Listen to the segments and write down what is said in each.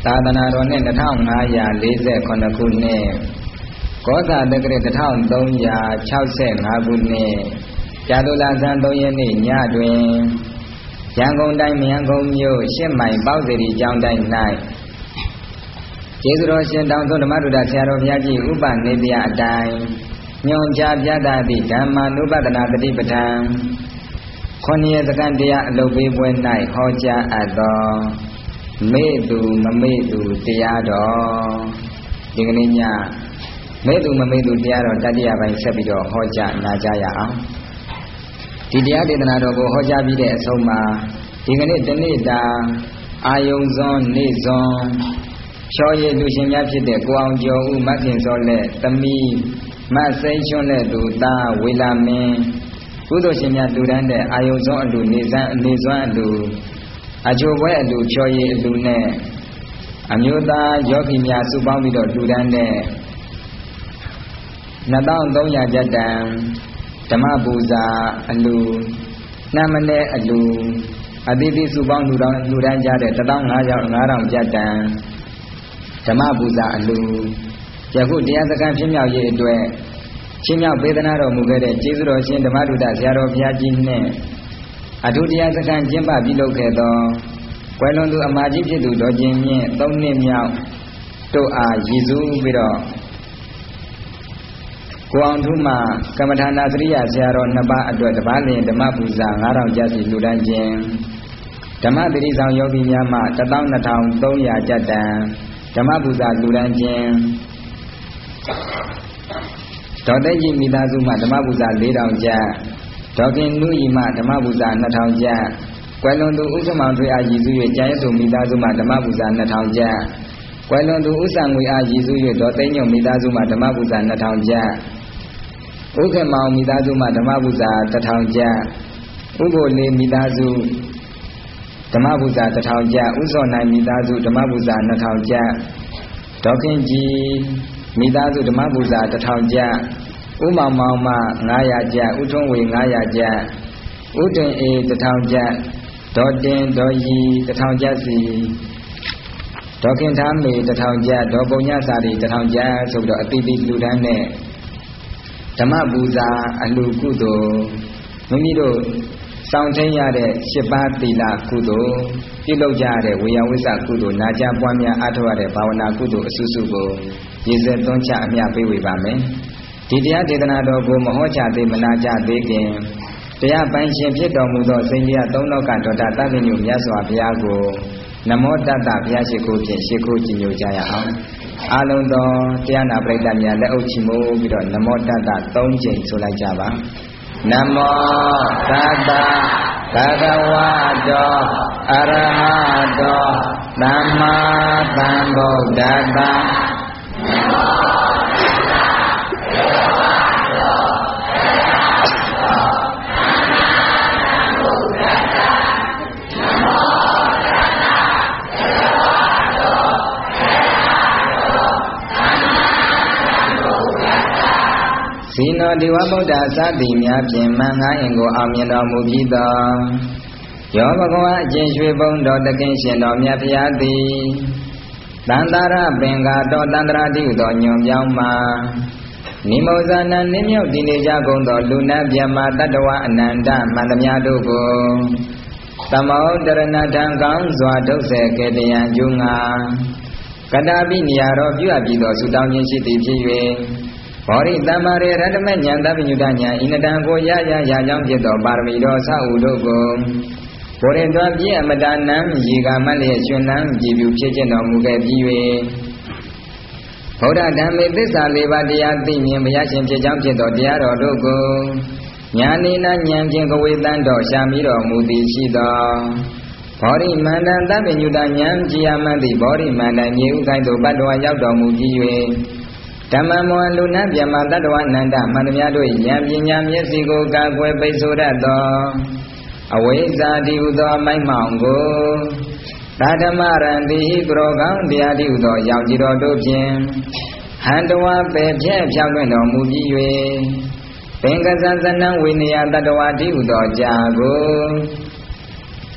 သာသနာတော်နဲ့2540ခုနှစ်ကောဇာတက္ကရာ1365ခုနှစ်ဇာတုလဆန်း3ရက်နေ့ညတွင်ရန်ကုန်တိုင်းမရန်ကုန်မြို့8မိုင်ပေါက်စီရီကျောင်းတိုင်း၌ကျေးဇူးတော်ရှင်တောင်သွန်းဓမ္မဒုဒဆရာတော်ဘုရားကြီးဥပနေပြအတိုင်းညွန်ကြားပြသသည့်ဓမ္မာနုပဒနာတတိပဋ္ဌာန်9ရက်စကန်တရားအလုပ်ပေးပွဲ၌ဟောကြားအပ်သောမေ့သူမမေ့သူတရားတော်ဒီကနေ့ညမေ့သူမမေ့သူတရားတော်တတိယပိုင်းဆက်ပြီးတော့ဟောကြားနာကြားရအောင်ဒီတရားဒေသနာတော်ကိုဟောကြားပြီးတဲ့အဆုံးမှာဒီကနေ့တနေ့တာအာယုံစွန်းနေ့စွန်းချောရည်လူရှင်များဖြစ်တဲ့ကိုအောင်ကျော်ဦးမခင်စောလက်သမီးမစိန်ချွန်းလက်သူသားဝေလာမင်းကုသိုလ်ရှင်များလူတန်းတဲ့အာယုံစွန်းအလူနေစွမ်းအလူအချိုပွဲအလူချောရည်အလူနဲ့အမျိုးသားယောဂီများစုပေါင်းပြီးတော့လူတန်းတဲ့2300ကျပ်တန်ဓမ္မပူဇာအလူနှမနဲ့အလူအတိတိစုပေါင်းလူတန်းကြတဲ့15000ကျပ်တန်ဓမ္မပူဇာအလူယခုတရားစခန်းဖြစ်မြောက်ရေးအတွက်ချင်းမြောက်ပေးသနာတော်မူခဲ့တဲ့ကျေးဇူးတော်ရှင်ဓမ္မဒုဒဆရာတော်ဘုရားကြီးနှင့်အထူးတရားစခန်းကျင်းပပြုလုပ်ခဲ့သောကွယ်လွန်သူအမကြီးဖြစ်သူတော်ကျင်မြင့်3နှစ်မြောက်တို့အားရည်စူးပြီးတော့ကိုအောင်ထုမှကမ္မထာနာစရိယဆရာတော်2ပါးအတွက်တပါးလျင်ဓမ္မပူဇာ9000ကျပ်စီလူတန်းခြင်းဓမ္မတိရိဆောင်ယောဂီများမှ12300ကျပ်တန်ဓမ္မပူဇာလူတန်းခြင်းဒေါ်သိကြီးမိသားစုမှဓမ္မပူဇာ4000ကျပ်ဒေါ်ခင်နုဤမှဓမ္မပူဇာ2000ကျပ်ကွယ်လွန်သူဥစ္စမောင်ထွေအားရည်စူး၍ကျန်ရစုမိသားစုမှဓမ္မပူဇာ2000ကျပ်ကွယ်လွန်သူဥစ္စာငွေအားရည်စူး၍ဒေါ်သိညုံမိသားစုမှဓမ္မပူဇာ2000ကျပ်ဥက္ကမောင်မိသားစုမှဓမ္မပူဇာ1000ကျပ်ဥပ္ပိုလ်လေးမိသားစုဓမ္မပူဇာ1000ကျပ်ဥဇော်နိုင်မိသားစုဓမ္မပူဇာ2000ကျပ်ဒေါခင်ကြီးမိသားစုဓမ္မပူဇာ1000ကျပ်ဥမောင်မောင်မှ900ကျပ်ဥထုံးဝေ900ကျပ်ဥတင်အေ1000ကျပ်ဒေါ်တင်ဒေါ်ရီ1000ကျပ်စီဒေါခင်သားမေ1000ကျပ်ဒေါ်ပုံညစာရီ1000ကျပ်ဆိုပြီးတော့အတိတိလူတန်းနဲ့ဓမ္မပူဇာအလှကုသိုလ်မိမိတို့စောင့်ထိန်ရတဲ့7ပါးသီလကုသိုလ်ပြုလုပ်ကြရတဲ့ဝေယဝိသကုသိုလ်နာကြပွားများအားထုတ်ရတဲ့ဘာဝနာကုသိုလ်အစုစုကိုရည်စက်သွန်းချအမြပေးဝေပါမယ်ဒီတရားဒေသနာတော်ကိုမဟောကြားသေးမနာကြသေးခင်တရားပိုင်ရှင်ဖြစ်တော်မူသောစိန်တရားသုံးလောကဒေါတာသဗ္ဗညုမြတ်စွာဘုရားကိုနမောတတ္တဘုရားရှိခိုးဖြင့်ရှိခိုးကြည်ညိုကြရအောင်အာလုံးသောတရားနာပရိသတ်များလက်အုပ်ချီမိုးပြီးတော့နမောတတ္တ3ကြိမ်ဆိုလိုက်ကြပါနမောတတ္တဘဂဝတောအရဟတောသမ္မာသမ္ဗုဒ္ဓတ္တနမောဇီနောဒီဝဗုဒ္ဓစသည်များဖြင့်မင်္ဂအင်ကိုအောင်မြင်တော်မူပြီးသောယောဘဂဝါအကျဉ်ရွှေဘုံတော်တခင်ရှင်တော်မြတ်ဖျားသည်တန္တရပင်္ဂါတော်တန္တရာတိဟုသောညွန်ပြောင်းမှာနိမောဇာနံနိမြောက်တည်နေကြကုန်သောလူနာမြတ်မတတ္တဝအနန္တမန္တမြတို့ကိုသမௌတရဏထံကောင်းစွာဒုက္ခကေတယံကျုံငါကတာပိနိယာရောပြုအပ်ပြီးသောဆုတောင်းခြင်းရှိသည်ဖြစ်၍ဘောရိတမ္မာရေရတမဉ္ဇသဗ္ဗညုတဉ္ဇဣနတံကိုရကြောင်းဖြစ်သောပါရမီတော်ဆောက်ဥတို့ကိုဘုရင်တော်ပြည့်အမတနံရေကမလျက်ရှင်လန်းကြည်ပြုဖြစ်ခြင်းတော်မူခဲ့ပြီး၍ဗုဒ္ဓဓမ္မေသစ္စာ၄ပါးတရားသိမြင်ဘုရားရှင်ဖြစ်ကြောင်းဖြစ်သောတရားတော်တို့ကိုဉာဏိနာဉာဏ်ဖြင့်ကဝေတန်တော်ရှာမိတော်မူသည်ရှိသောဘောရိမန္တံသဗ္ဗညုတဉာဏ်ကြည်ရမှန်သည့်ဘောရိမန္တံမြေဥကိုင်းသို့ဘတ်တော်ရောက်တော်မူပြီး၍ဓမ္မမောလူနာပြမတတ္တဝနန္တမန္တများတို့ဉာဏ်ပညာမျက်စိကိုကာကွယ်ပိတ်ဆိုတတ်သောအဝိဇ္ဇာတိဟုသောမိုက်မောင်ကိုသာဓမ္မရံတိဟိကရောကောင်းတရားတိဟုသောရောင်ကြည်တော်တို့ဖြင့်ဟန္တဝပေဖြဲ့ဖြောင်းလွှင့်တော်မူပြီး၍ပင်ကဇဇနံဝိနည်းတတ္တဝတိဟုသောကြာကို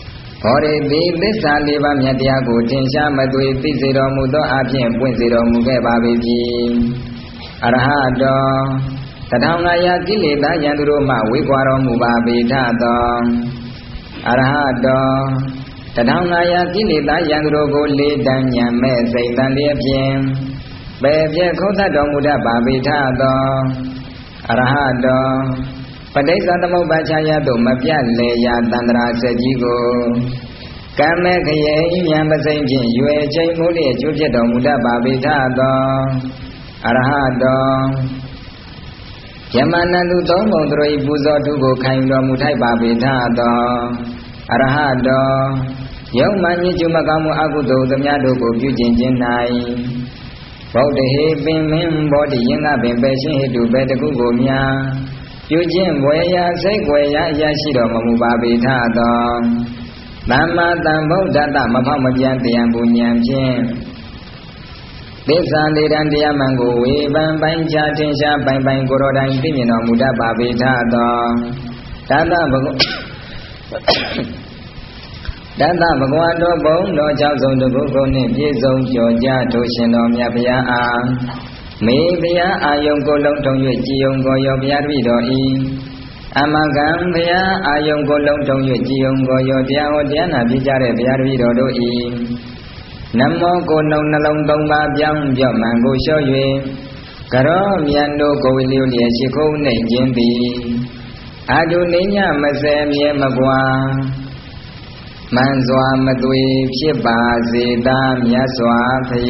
ဟောရတိသစ္စာလေးပါးမြတ်တရားကိုထင်ရှားမသွေသိစေတော်မူသောအပြင်ပွင့်စေတော်မူခဲ့ပါပြီအရဟတော1500ကိလေသာယံသူတို့မှဝေကွာတော်မူပါပေထသောအရဟတော1500ကိလေသာယံသူတို့ကိုလေးတန်းညံမဲ့စိတ်တန်လျက်ဖြင့်ပယ်ပြဲခုတ်တတ်တော်မူတတ်ပါပေထသောအရဟတောပဋိစ္စသမုပ္ပါချာယသို့မပြတ်လေရာတန္တရာစကြီးကိုကမ္မခယေဉာဏ်ပစိမ့်ဖြင့်ရွယ်ချိန်မိုးလျက်ကျိုးဖြစ်တော်မူတတ်ပါပေထသောအရဟတောယမနန္တုသုံးပုံသူတို့၏ပူဇော်ထုကိုခံယူတော်မူထိုက်ပါပေထသောအရဟတောယုံမှညစ်ကျွမကောင်းမှုအကုသိုလ်သမျှတို့ကိုပြုကျင့်ခြင်း၌ဗုဒ္ဓဟေပင်မင်းဘောဓိယင်္ဂပင်ပဲရှင်းဟိတုပဲတကုကိုများပြုခြင်းဝေရာစိတ်ဝေရာအရာရှိတော်မမူပါပေထသောသမ္မာသမ္ဗုဒ္ဓတ္တမဖောက်မပြန်တရားပူဉာဏ်ဖြင့်သစ္စာလေးတန်တရားမှန်ကိုဝေပန်ပိုင်းခြားထင်ရှားပိုင်ပိုင်ကိုယ်တော်တိုင်သိမြင်တော်မူတတ်ပါပေထသောတတ္တဘဂဝါတော်ဘုံတော်ကြောင့်ဆုံးတကုကုန်နှင့်ပြည့်စုံကြောကြထိုရှင်တော်မြတ်ဗျာအားမေဗျာအာယုံကိုလုံးထုံ၍ကြည်ယုံကိုရောဗျာတပိတော်ဤအမကံဗျာအာယုံကိုလုံးထုံ၍ကြည်ယုံကိုရောတရားဟောတရားနာပြကြတဲ့ဗျာတပိတော်တို့ဤနမောကိုနှုံနှလုံးသုံးပါးပြောင်းပြော့မှန်ကိုလျှော့၍ကရောမြတ်တို့ကိုလျောလျက်ရှိခိုးနှိမ့်ခြင်းသည်အာတုနေညမစဲမြဲမကွာမှန်စွာမသွေဖြစ်ပါစေသာမြတ်စွာဘု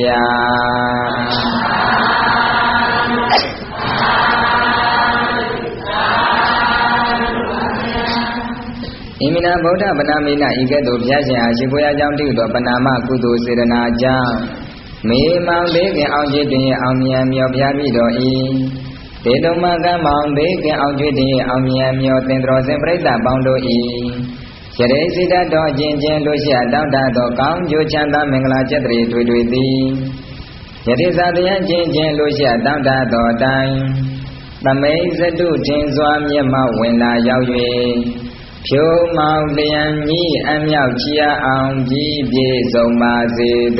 ရားဣမိနာဗုဒ္ဓဗနာမိနာဤကဲ့သို့ဘုရားရှင်အားရှိခိုးရာကြောင့်တည်သောပနာမကုသိုလ်စေတနာကြောင့်မေမောင်သေးခင်အောင်ကျွေးတင်အောင်မြတ်မြော်ဘုရားမိတော်ဤဒေတုမကမောင်သေးခင်အောင်ကျွေးတင်အောင်မြတ်မြော်သင်္တော်စင်ပြိဿပေါင်းတို့ဤရရေစိတ္တတော်ခြင်းချင်းလို့ရှိတောင်းတသောကောင်းကျိုးချမ်းသာမင်္ဂလာကျက်တရေတွေ့တွေ့သည်ယတိသာတရားခြင်းချင်းလို့ရှိတောင်းတသောအတိုင်းသမိန်စတုထင်စွာမျက်မှောက်ဝင်လာရောက်၍ဖြိုးမောင်လျံကြီးအမြောက်ချီအောင်ကြီးပြေဆုံးပါစေတ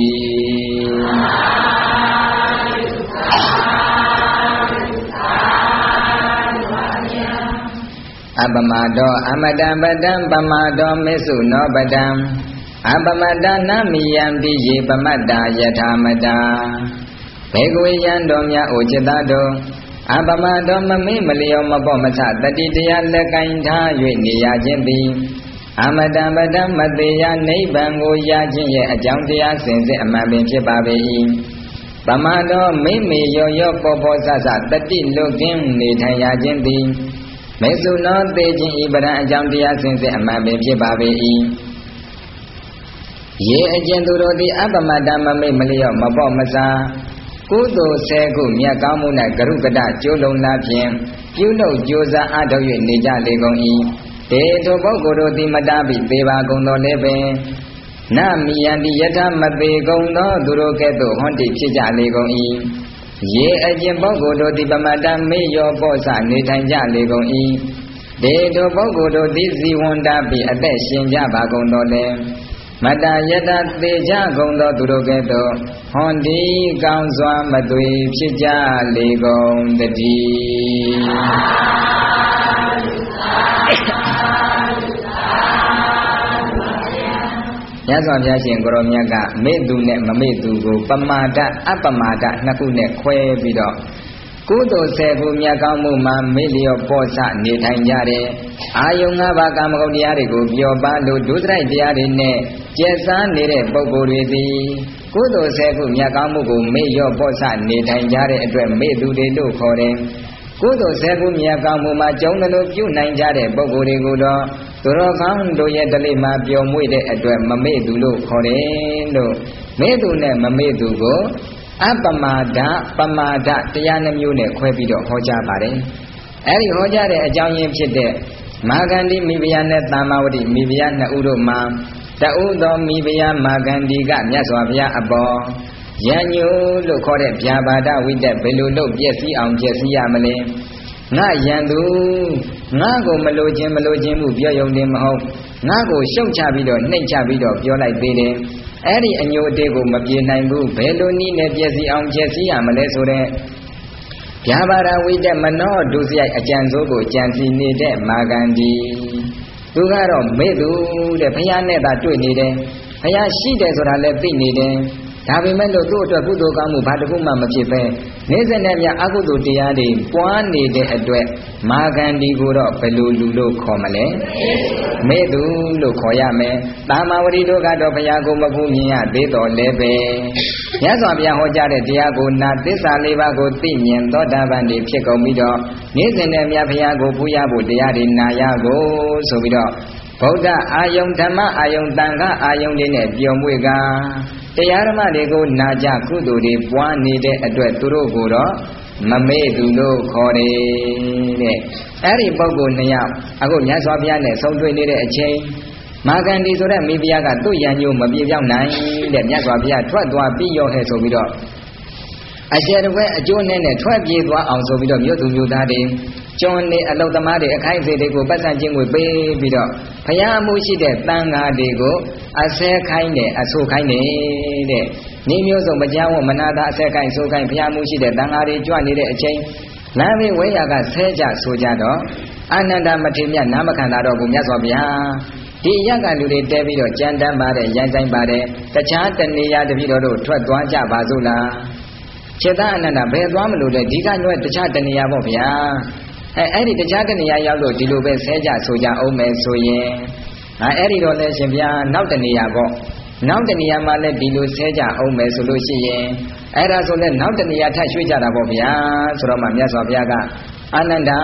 ည်းအပမတောအမတံပတံပမတောမေစုနောပတံအပမတနာမိယံတိယေပမတ္တာယထာမတာဘေကဝေယံတော်များအိုจิตတော်အပမတောမမေ့မလျောမပေါ့မဆတတိတရားလက်ကင်ထား၍နေရခြင်းသည်အမတံပတံမသေးယနိဗ္ဗာန်ကိုရခြင်းရဲ့အကြောင်းတရားစင်စစ်အမှန်ပင်ဖြစ်ပါပေ၏ပမတောမိမေရောရောပေါ်ပေါ်ဆဆတတိလွတ်ကင်းနေထိုင်ရခြင်းသည်မေစုနောသေခြင်းဤပရံအကြောင်းတရားစင်စစ်အမှန်ပင်ဖြစ်ပါပေ၏ယေအကျဉ်သူတို့သည်အပမတ္တမမိတ်မလျော့မပေါ့မစားကုသိုလ်10ခုမြတ်ကောင်းမှု၌ကရုကတကျိုးလုံးလားဖြင့်ပြုလုပ်ကြိုးစားအားထုတ်၍နေကြလေကုန်၏တေထိုပုဂ္ဂိုလ်တို့သည်မတားပြီးသေပါကုန်သောလည်းပင်နမိယံတိယထမသေးကုန်သောသူတို့ကဲ့သို့ဟွန်တိဖြစ်ကြလေကုန်၏ယေအကျဉ်ပုဂ္ဂိုလ်တို့သည်ပမတ္တမေယောပေါ့ဆနေထိုင်ကြလေကုန်၏တေထိုပုဂ္ဂိုလ်တို့သည်ဇီဝန္တာပြီးအသက်ရှင်ကြပါကုန်သောလည်းမတ္တယတသေကြကုန်သောသူတို့ကဲ့သို့ဟွန်ဒီကောင်းစွာမသွေဖြစ်ကြလေကုန်တည်းမြတ်စွာဘုရားရှင်ကိုရောမြတ်ကမေ့သူနဲ့မမေ့သူကိုပမာဒအပမာဒနှစ်ခုနဲ့ခွဲပြီးတော့ကုသိုလ်10ခုမြတ်ကောင်းမှုမှာမေ့လျော့ပေါ့ဆနေထိုင်ကြတဲ့အာယုံ၅ပါးကာမဂုဏ်တရားတွေကိုပြောပါလို့ဒုစရိုက်တရားတွေနဲ့ကျက်စားနေတဲ့ပုဂ္ဂိုလ်တွေသည်ကုသိုလ်10ခုမြတ်ကောင်းမှုကိုမေ့လျော့ပေါ့ဆနေထိုင်ကြတဲ့အတွက်မေ့သူတွေလို့ခေါ်တယ်ကုသိုလ်10ခုမြတ်ကောင်းမှုမှာကျုံတယ်လို့ပြုနိုင်ကြတဲ့ပုဂ္ဂိုလ်တွေကိုတော့သူတော်ကောင်းတို့ရဲ့ဓလေ့မှာပျော်မွေ့တဲ့အတွက်မမေ့သူလို့ခေါ်တယ်လို့မေ့သူနဲ့မမေ့သူကိုအပမာဒပမာဒတရားနှမျိုးနဲ့ခွဲပြီးတော့ဟောကြားပါတယ်အဲဒီဟောကြားတဲ့အကြောင်းရင်းဖြစ်တဲ့မာဂန္ဒီမိဖုရားနဲ့သမ္မာဝတိမိဖုရားနှစ်ဦးတို့မှာတဦးသောမိဖုရားမာဂန္ဒီကမြတ်စွာဘုရားအပေါ်ယံညိုလို့ခေါ်တဲ့ဗျာပါဒဝိတက်ဘယ်လိုလုပ်ပြည့်စည်အောင်ပြည့်စည်ရမလဲငါယံသူငါကိုမလိုခြင်းမှုပြောယုံတယ်မဟုတ်ငါကိုရှုံချပြီးတော့နှိမ့်ချပြီးတော့ပြောလိုက်သေးတယ်အဲ့ဒီအညိုအတေးကိုမပြေနိုင်ဘူးဘယ်လိုနည်းနဲ့ပြည့်စည်အောင်ပြည့်စည်ရမလဲဆိုတဲ့ဗျာပါဒဝိတ္တမနောဒုစရိုက်အကြံစိုးကိုကြံစီနေတဲ့မာဂန္ဒီသူကတော့မေ့သူတဲ့ဘုရားနဲ့သာတွေ့နေတယ်ဘုရားရှိတယ်ဆိုတာလည်းသိနေတယ်ဒါပေမဲ့လို့သူ့အတွက်ကုသိုလ်ကောင်းမှုဘာတစ်ခုမှမဖြစ်ပဲနေစနဲ့မြအကုသိုလ်တရားတွေပွားနေတဲ့အတွက်မာဂန္ဒီကိုတော့ဘယ်လိုလူလို့ခေါ်မလဲမေ့သူလို့ခေါ်ရမယ်တာမဝတိတို့ကတော့ဘုရားကိုမဖူးမြင်ရသေးတော်လည်းပဲမြတ်စွာဘုရားဟောကြားတဲ့တရားကိုနာသစ္စာလေးပါးကိုသိမြင်သောတာပန်တွေဖြစ်ကုန်ပြီးတော့နေစနဲ့မြဘုရားကိုဖူးရဖို့တရားတွေနာရကိုဆိုပြီးတော့ဗုဒ္ဓအာယုံဓမ္မအာယုံတန်ခါအာယုံတွေနဲ့ပြောမွေကတရားဓမ္မတွေကိုနာကြကုသိုလ်တွေပွားနေတဲ့အတွက်သူတို့ကိုတော့မမေ့သူလို့ခေါ်တယ်တဲ့အဲ့ဒီပုဂ္ဂိုလ်နှစ်ယောက်အခုမြတ်စွာဘုရားနဲ့ဆုံတွေ့နေတဲ့အချိန်မာဂန္ဒီဆိုတဲ့မိဖုရားကသူ့ရန်ညို့မပြေပြောင်းနိုင်တဲ့မြတ်စွာဘုရားထွက်သွားပြီးရောဟဲ့ဆိုပြီးတော့အကျယ်တဝဲအကျိုးနဲ့ထွက်ပြေးသွားအောင်ဆိုပြီးတော့မြို့သူမြို့သားတွေကျွန်းနေအလုသမားတွေအခိုင်အစေတွေကိုပတ်စံချင်းကိုပေးပြီးတော့ဘုရားအမှုရှိတဲ့တန်ဃာတွေကိုအဆဲခိုင်းတယ်အဆိုးခိုင်းတယ်တဲ့နေမျိုးစုံမကြောက်မနာတာအဆဲခိုင်းဆိုးခိုင်းဘုရားမှုရှိတဲ့တန်ဃာတွေကြွနေတဲ့အချိန်လမ်းဘေးဝဲရကဆဲကြဆိုကြတော့အာနန္ဒမထေရနာမခန္ဓာတော်ကိုမြတ်စွာဘုရားဒီရက်ကလူတွေတဲပြီးတော့ကြံတမ်းပါတယ်ရန်ဆိုင်ပါတယ်တခြားတဏှာတပိတော်တို့ထွက်သွားကြပါစို့လားခြေသားအနန္ဒဘယ်သွားမလို့လဲဒီကညွဲတခြားတဏှာပေါ့ဗျာအဲ့ဒီတခြားတဏှာရောက်လို့ဒီလိုပဲဆဲကြဆိုကြအောင်မယ်ဆိုရင်အဲ့ဒီတော့လဲရှင်ဗျာနောက်တဏှာပေါ့နောက်တဏှာမှာလဲဒီလိုဆဲကြအောင်မယ်ဆိုလို့ရှိရင်အဲ့ဒါဆိုလဲနောက်တဏှာထပ်ရွှေ့ကြတာပေါ့ဗျာဆိုတော့မှမြတ်စွာဘုရားကအာနန္ဒာ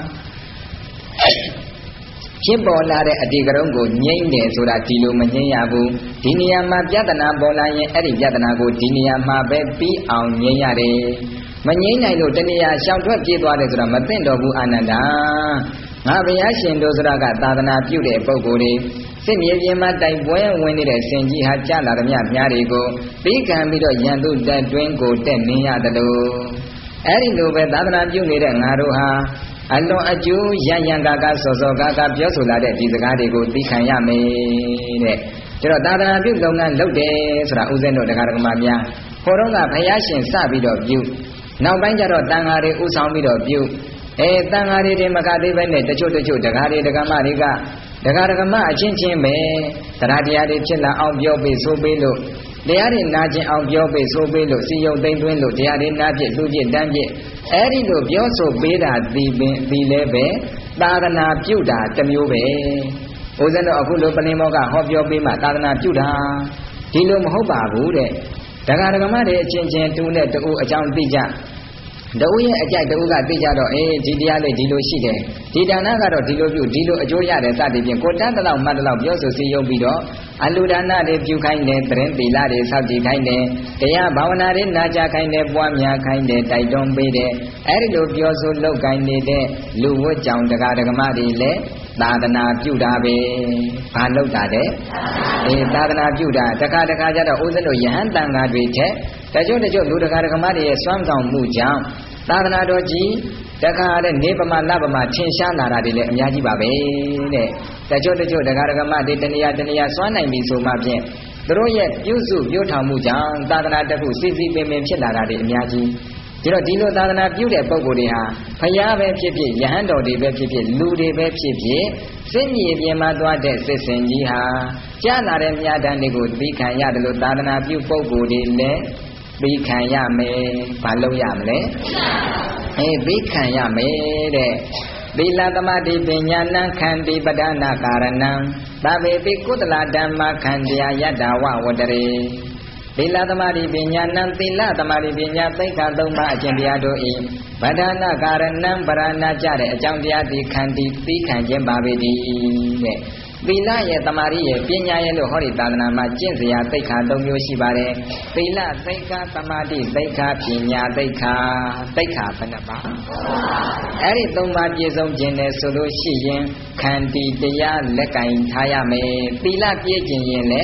ဖြစ်ပေါ်လာတဲ့အတိကရုံးကိုငြိမ့်တယ်ဆိုတာဒီလိုမငြိမ့်ရဘူးဒီနေရာမှာပြဿနာပေါ်လာရင်အဲ့ဒီပြဿနာကိုဒီနေရာမှာပဲပြီးအောင်ငြိမ့်ရတယ်မငြိမ့်နိုင်လို့တဏှာရှောင်ထွက်ပြေးသွားတယ်ဆိုတာမသိတော့ဘူးအာနန္ဒာငါဘုရားရှင်တို့ဆိုတာကသာသနာပြုတဲ့ပုဂ္ဂိုလ်တွေစစ်မြေပြင်မှာတိုက်ပွဲဝင်နေတဲ့စင်ကြီးဟာကြာလာသမျှမြားတွေကိုပြီးခံပြီးတော့ရန်သူတပ်တွင်းကိုတက်နေရတယ်လို့အဲ့ဒီလိုပဲသာသနာပြုနေတဲ့ငါတို့ဟာအလွန်အကျိုးရရန်ကာကစောစောကာကပြောဆိုလာတဲ့ဒီစကားတွေကိုသိခံရမယ်တဲ့ဒါတော့သာသနာပြုလုပ်ငန်းလုပ်တယ်ဆိုတာဥစဉ်တို့တရားဓမ္မများခေါ်တော့ကဘုရားရှင်စပြီးတော့ပြုနောက်ပိုင်းကျတော့တန်ဃာတွေဥဆောင်ပြီးတော့ပြုတန်ဃာတွေဒီမကသေးပဲနဲ့တချို့တရားတွေဒကာမတွေကတရားဓမ္မအချင်းချင်းပဲတရားတရားတွေဖြစ်လာအောင်ပြောပေးဆိုပေးလို့တရားတွေနာကျင်အောင်ပြောပေးဆိုပေးလို့စီယုံသိမ့်သွင်းလို့တရားတွေနာပြည့်လူပြည့်တန်းပြည့်အဲ့ဒီလိုပြောဆိုပေးတာဒီလဲပဲသာသနာပြုတာတစ်မျိုးပဲဦးဇင်းတို့အခုလိုပလင်မောကဟောပြောပေးမှသာသနာပြုတာဒီလိုမဟုတ်ပါဘူးတဲ့တရားဓမ္မတွေအချင်းချင်းတူနဲ့တူအကြောင်းသိကြတူရဲ့အကြိုက်တူကသိကြတော့ဒီတရားလေးဒီလိုရှိတယ်ဒီဒါနကတော့ဒီလိုပြုဒီလိုအကျိုးရတယ်စသည်ဖြင့်ကိုတန်းတလောက်မှတ်တလောက်ပြောဆိုစီယုံပြီးတော့အလူဒါနတွေပြုခိုင်းတယ်သရင်သီလတွေစောင့်ကြည့်ခိုင်းတယ်တရားဘာဝနာတွေနာကြားခိုင်းတယ်ပွားများခိုင်းတယ်တိုက်တွန်းပေးတယ်အဲ့ဒီလိုပြောဆိုလုပ်ခိုင်းနေတဲ့လူဝတ်ကြောင့်တရားဓမ္မတွေလည်းသာသနာပြုတာပဲဘာလုပ်တာတဲ့သာသနာပြုတာတခါကြတော့ဦးဇင်းတို့ယဟန်တန်ဃာတွေထက်တချို့လူတရားဓမ္မတွေရဲ့စွမ်းဆောင်မှုကြောင့်သာသနာတော်ကြီးတခါတဲ့နေပမာလပမာထင်ရှားလာတာတွေလည်းအများကြီးပါပဲတဲ့တချို့တရားဓမ္မတွေတဏှာစွမ်းနိုင်ပြီဆိုမှဖြင့်သူတို့ရဲ့ပြုစုပြောထောင်မှုကြောင့်သာသနာတစ်ခုစီစီပင်ပင်ဖြစ်လာတာတွေအများကြီးဒီလိုသာသနာပြုတဲ့ပုဂ္ဂိုလ်တွေဟာဘုရားပဲဖြစ်ဖြစ်ယဟန်တော်တွေပဲဖြစ်ဖြစ်လူတွေပဲဖြစ်ဖြစ်စစ်မြေပြင်မှာသွားတဲ့စစ်စင်ကြီးဟာကြားလာတဲ့မြတ်တန်တွေကိုသိခံရတယ်လို့သာသနာပြုပုဂ္ဂိုလ်တွေလည်းသိခံရမယ်ဘာလို့ရမလဲသိခံရမယ်တဲ့သီလသမတိပညာနံခန္တိပဒနာကာရဏံသဗ္ဗေပိကုသလဓမ္မခန္တိယယတ္တဝဝတရေသီလသမတိပညာနံသီလသမတိပညာသိက္ခာ၃ပါးအကျင့်တရားတို့၏ပဒနာကာရဏံပရဏကြတဲ့အကြောင်းတရားဒီခန္တိသိခံခြင်းပါပေတည်းတဲ့သီလရဲ့တမာရီရဲ့ပညာရဲ့လို့ဟောဒီသာသနာမှာကျင့်စရာသိက္ခာ၃မျိုးရှိပါတယ်သီလသိက္ခာသမာဓိသိက္ခာပညာသိက္ခာဘယ်နှပါအဲ့ဒီ၃ပါးပြည့်စုံခြင်းနဲ့ဆိုလို့ရှိရင်ခန္တီတရားလက်ကင်ထားရမယ်သီလပြည့်ခြင်းရင်လည်း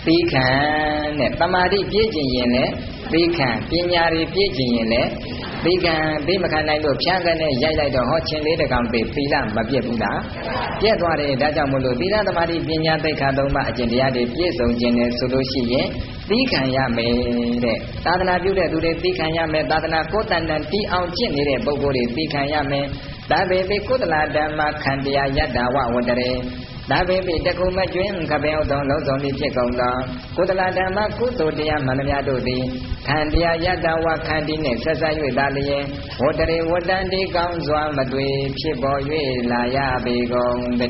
သိခံတဲ့တမာတိပြည့်ကျင်ရင်လည်းသိခံပညာတွေပြည့်ကျင်ရင်လည်းသိခံသိမခံနိုင်လို့ဖြားကနေရိုက်လိုက်တော့ဟောချင်းလေးတကောင်သိသီလမပြည့်ဘူးလားပြည့်သွားတယ်ဒါကြောင့်မို့လို့သီလသမာဓိပညာသိက္ခာသုံးပါးအကျင့်တရားတွေပြည့်စုံခြင်းနဲ့ဆိုလို့ရှိရင်သိခံရမယ်တဲ့သာသနာပြုတဲ့သူတွေသိခံရမယ်သာသနာကိုယ်တန်တန်တီးအောင်ကျင့်နေတဲ့ပုဂ္ဂိုလ်တွေသိခံရမယ်ဒါပေမဲ့ကုသလဓမ္မခန္တရားယတ္တဝဝတ္တရေဒါပေမဲ့တကုမကျွင်းခပင်ဥသောလုံးစုံလေးဖြစ်ကုန်သောကုသလဓမ္မကုသိုလ်တရားမှန်များတို့သည်ခန္တရားယတ္တဝခန္တီနှင့်ဆက်ဆက်၍သာလျင်ဝတ္တရေဝတ္တန်တိကောင်းစွာမသွေဖြစ်ပေါ်၍လာရပေကုန်တ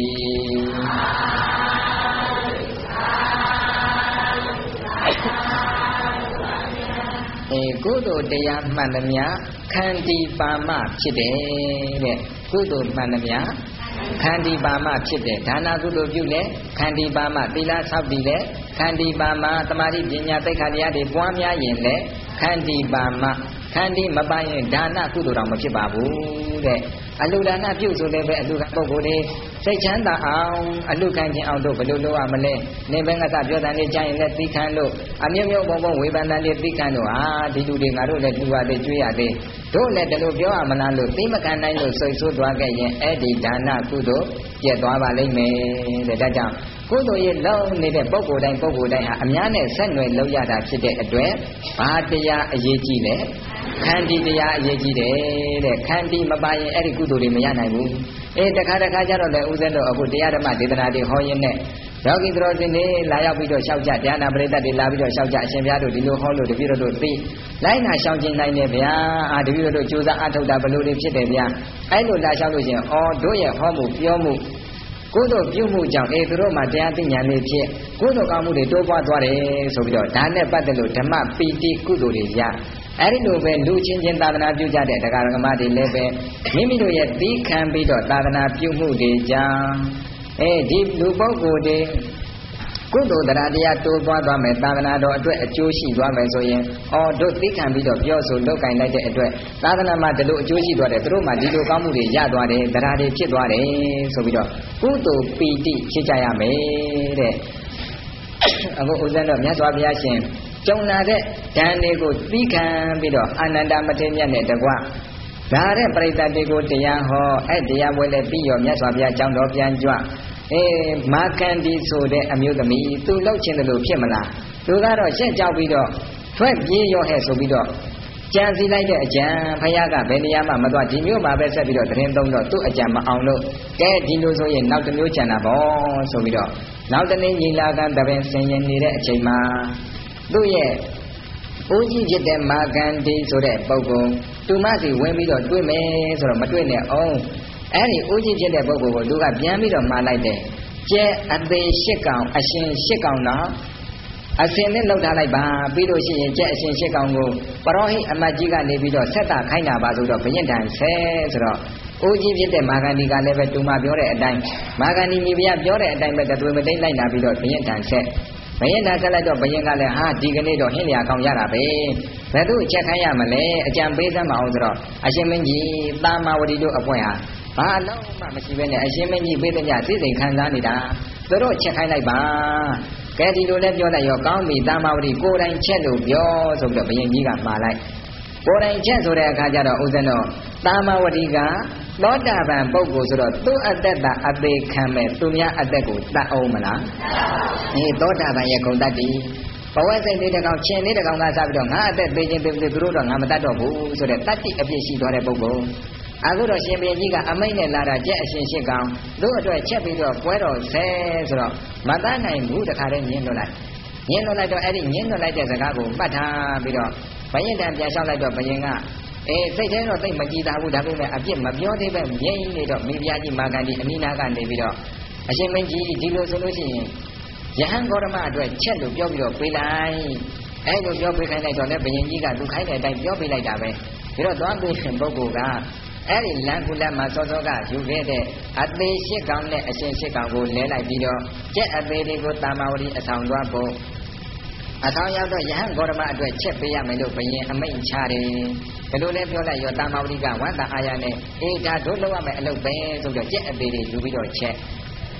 ည်းကုသိုလ်တရားမှန်သမျှခန္တီပါမဖြစ်တယ်တဲ့ကုသိုလ်မှန်သမျှခန္တီပါမဖြစ်တယ်ဒါနကုသိုလ်ပြုလဲခန္တီပါမသီလဆောက်တည်လဲခန္တီပါမသမာဓိပညာသိက္ခာတရားတွေပွားများရင်လဲခန္တီပါမခန္တီမပါရင်ဒါနကုသိုလ်တော်မဖြစ်ပါဘူးတဲ့အလှဒါနပြုဆိုလည်းပဲအလှကပုဂ္ဂိုလ်တွေစိတ်ချမ်းသာအောင်အလှခံခြင်းအောင်တို့ဘယ်လိုလုပ်ရမလဲနေဘက်ကစပြောတဲ့နေကြရင်လည်းသိခံလို့အမြုပ်မြုပ်ပုံပုံဝေဖန်တဲ့လေးသိခံလို့ဟာဒီလူတွေငါတို့လည်းတူရသေးကြွေးရသေးတို့လည်းဒီလိုပြောရမလားလို့သိမခံနိုင်လို့စိတ်ဆိုးသွားခဲ့ရင်အဲ့ဒီဒါနကုသိုလ်ပြည့်သွားပါလိမ့်မယ်တဲ့ဒါကြောင့်ကုသိုလ်ရဲ့လုံးနေတဲ့ပုဂ္ဂိုလ်တိုင်းဟာအများနဲ့ဆက်နွယ်လောက်ရတာဖြစ်တဲ့အတွက်ဘာတရားအရေးကြီးလဲခန္တီတရားအရေးကြီးတယ်တဲ့ခန္တီမပါရင်အဲ့ဒီကုသိုလ်တွေမရနိုင်ဘူးတခါကြတော့လေဦးဇင်းတို့အခုတရားဓမ္မဒေသနာတွေဟောရင်းနဲ့ယောဂီတော်စင်တွေလာရောက်ပြီးတော့လျှောက်ကြတရားနာပရိသတ်တွေလာပြီးတော့လျှောက်ကြအရှင်ဘုရားတို့ဒီလိုဟောလို့တပည့်တော်တို့သိလိုက်နာရှောင်ကျင်နိုင်တယ်ဗျာတပည့်တော်တို့ကြိုးစားအထောက်တာဘလို့တွေဖြစ်တယ်ဗျာအဲ့လိုလာလျှောက်လို့ရှင်တို့ရဲ့ဟောမှုပြောမှုကုသိုလ်ပြုမှုကြောင့်သူတို့မှာတရားသိဉာဏ်လေးဖြစ်ကုသိုလ်ကောင်းမှုတွေတိုးပွားသွားတယ်ဆိုပြီးတော့ဒါနဲ့ပတ်သက်လို့ဓမ္မပီတိကုသိုလ်တွေရအဲ့ဒီလိုပဲလူချင်းချင်းသာသနာပြုကြတဲ့တရားဓမ္မတွေလည်းပဲမိမိတို့ရဲ့သီးခံပြီးတော့သာသနာပြုမှုတွေကြောင့်ဒီလူပုဂ္ဂိုလ်တွေကုသိုလ်တရားတရားတိုးပွားသွားမယ်သာသနာတော်အတွက်အကျိုးရှိသွားမယ်ဆိုရင်တို့သိခံပြီးတော့ပြောဆိုလုပ်ကင်လိုက်တဲ့အတွက်သာသနာမှာဒီလိုအကျိုးရှိသွားတယ်သူတို့မှာဒီလိုကောင်းမှုတွေရသွားတယ်တရားတွေဖြစ်သွားတယ်ဆိုပြီးတော့ကုသိုလ်ပီတိဖြစ်ကြရမယ်တဲ့အခုဦးဇင်းတော်မြတ်စွာဘုရားရှင်ကြုံလာတဲ့ဓာန်တွေကိုသိခံပြီးတော့အာနန္ဒမထေရမြတ်နဲ့တကွဒါတဲ့ပရိသတ်တွေကိုတရားဟောတရားပွဲလည်းပြီးရောမြတ်စွာဘုရားကြောင်းတော်ပြန်ကြွမာကန္ဒီဆိုတဲ့အမျိုးသမီးသူလှုပ်ခြင်းတယ်လို့ဖြစ်မလားသူကတော့ရှက်ကြောက်ပြီးတော့ထွက်ပြေးရောဟဲ့ဆိုပြီးတော့ကြံစီလိုက်တဲ့အကြံဘုရားကဘယ်နေရာမှမသွားဒီမျိုးမှာပဲဆက်ပြီးတော့သတင်းသုံးတော့သူ့အကြံမအောင်လို့ဒီလိုဆိုရင်နောက်တစ်မျိုးကြံတာပေါ့ဆိုပြီးတော့နောက်တနေ့ညီလာခံတပင်ဆင်ရင်နေတဲ့အချိန်မှာသူ့ရဲ့ဦးကြီးဖြစ်တဲ့မာကန္ဒီဆိုတဲ့ပုဂ္ဂိုလ်သူမစီဝင်ပြီးတော့တွေ့မယ်ဆိုတော့မတွေ့နဲ့အောင်အဲ့ဒီဦးကြီးဖြစ်တဲ့ပုဂ္ဂိုလ်ကိုသူကပြန်ပြီးတော့မှာလိုက်တယ်ကျဲအသေး၈ကောင်အရှင်၈ကောင်တော့အစင်နဲ့လောက်ထားလိုက်ပါပြီးလို့ရှိရင်ကျဲအရှင်၈ကောင်ကိုပရောဟိတ်အမတ်ကြီးကနေပြီးတော့ဆက်တာခိုင်းတာပါဆိုတော့ဘုရင်တန်ဆဲဆိုတော့ဦးကြီးဖြစ်တဲ့မာဂန္ဒီကလည်းပဲတူမပြောတဲ့အတိုင်းမာဂန္ဒီမိဖုရားပြောတဲ့အတိုင်းပဲတွေ့မတိတ်လိုက်လာပြီးတော့ဘုရင်တန်ဆက်ဘယင်သာဆက်လိုက်တော့ဘယင်ကလည်းဟာဒီကနေ့တော့ဟင်းလျာကောင်းရတာပဲဘယ်သူအချက်ခိုင်းရမလဲအကြံပေးစမ်းမအောင်ဆိုတော့အရှင်မင်းကြီးတာမာဝတီတို့အဖွဲ့ဟာဘာအလုံးမှမရှိဘဲနဲ့အရှင်မင်းကြီးပေးတဲ့ညစိစိမ်ခံစားနေတာသူတို့ချက်ခိုင်းလိုက်ပါကဲဒီလိုလဲပြောလိုက်ရောကောင်းပြီတာမာဝတီကိုယ်တိုင်ချက်လို့ပြောဆိုပြီးတော့ဘယင်ကြီးကမှာလိုက်ကိုယ်တိုင်ချက်ဆိုတဲ့အခါကျတော့ဥစ္စံတော်တာမာဝတီကသောတာပန်ပုဂ္ဂိုလ်ဆိုတော့သူ့အသက်တာအသေးခံမဲ့သူများအသက်ကိုတတ်အောင်မလားသောတာပန်ရဲ့ဂုဏ်တတ်တည်ဘဝစိတ်လေးတစ်ကောင်ရှင်လေးတစ်ကောင်ကစားပြီးတော့ငါအသက်သေးခြင်းသေးသူတို့တော့ငါမတတ်တော့ဘူးဆိုတဲ့တတ္တိအပြည့်ရှိသွားတဲ့ပုဂ္ဂိုလ်အခုတော့ရှင်ဘုရင်ကြီးကအမိန့်နဲ့လာတာကြက်အရှင်ရှစ်ကောင်တို့အတွက်ချက်ပြီးတော့ပွဲတော်ဆဲဆိုတော့မတတ်နိုင်ဘူးတခါတည်းညင်းလွတ်လိုက်တော့အဲ့ဒီညင်းလွတ်လိုက်တဲ့စကားကိုမှတ်ထားပြီးတော့ဘယင်တန်ပြန်လျှောက်လိုက်တော့ဘယင်ကစိတ်ထဲတော့သိမကြည်သာဘူးဒါပေမဲ့အပြစ်မပြောသေးပဲငြိမ့်နေတော့မိဖုရားကြီးမာဂန္ဒီအနိနာကနေပြီးတော့အရှင်မင်းကြီးဒီလိုဆိုလို့ရှိရင်ယဟန်ဂေါရမအတွက်ချက်လို့ပြောပြီးတော့ပေးလိုက်အဲ့လိုပြောပေးခိုင်းလိုက်တော့လည်းဘယင်ကြီးကသူခိုင်းတဲ့အတိုင်းပြောပေးလိုက်တာပဲပြီးတော့သွားပေးရှင်ပုဂ္ဂိုလ်ကအဲ့ဒီလန်ကူလက်မှာစောစောကယူခဲ့တဲ့အသေးရှစ်ကောင်နဲ့အရှင်ရှစ်ကောင်ကိုလဲလိုက်ပြီးတော့ကျက်အသေးလေးကိုတာမာဝတီအဆောင်သွားဖို့အဆောင်ရောက်တော့ယဟန်ဂေါရမအတွက်ချက်ပေးရမယ်လို့ဘယင်အမိန့်ချတယ်ဘယ်လိုလဲပြောလိုက်ရောတာမာဝတိကဝန္တာအာရနဲ့ဒါတို့လောက်ရမယ်အလုပ်ပဲဆိုတော့ကြက်အသေးတွေယူပြီးတော့ချက်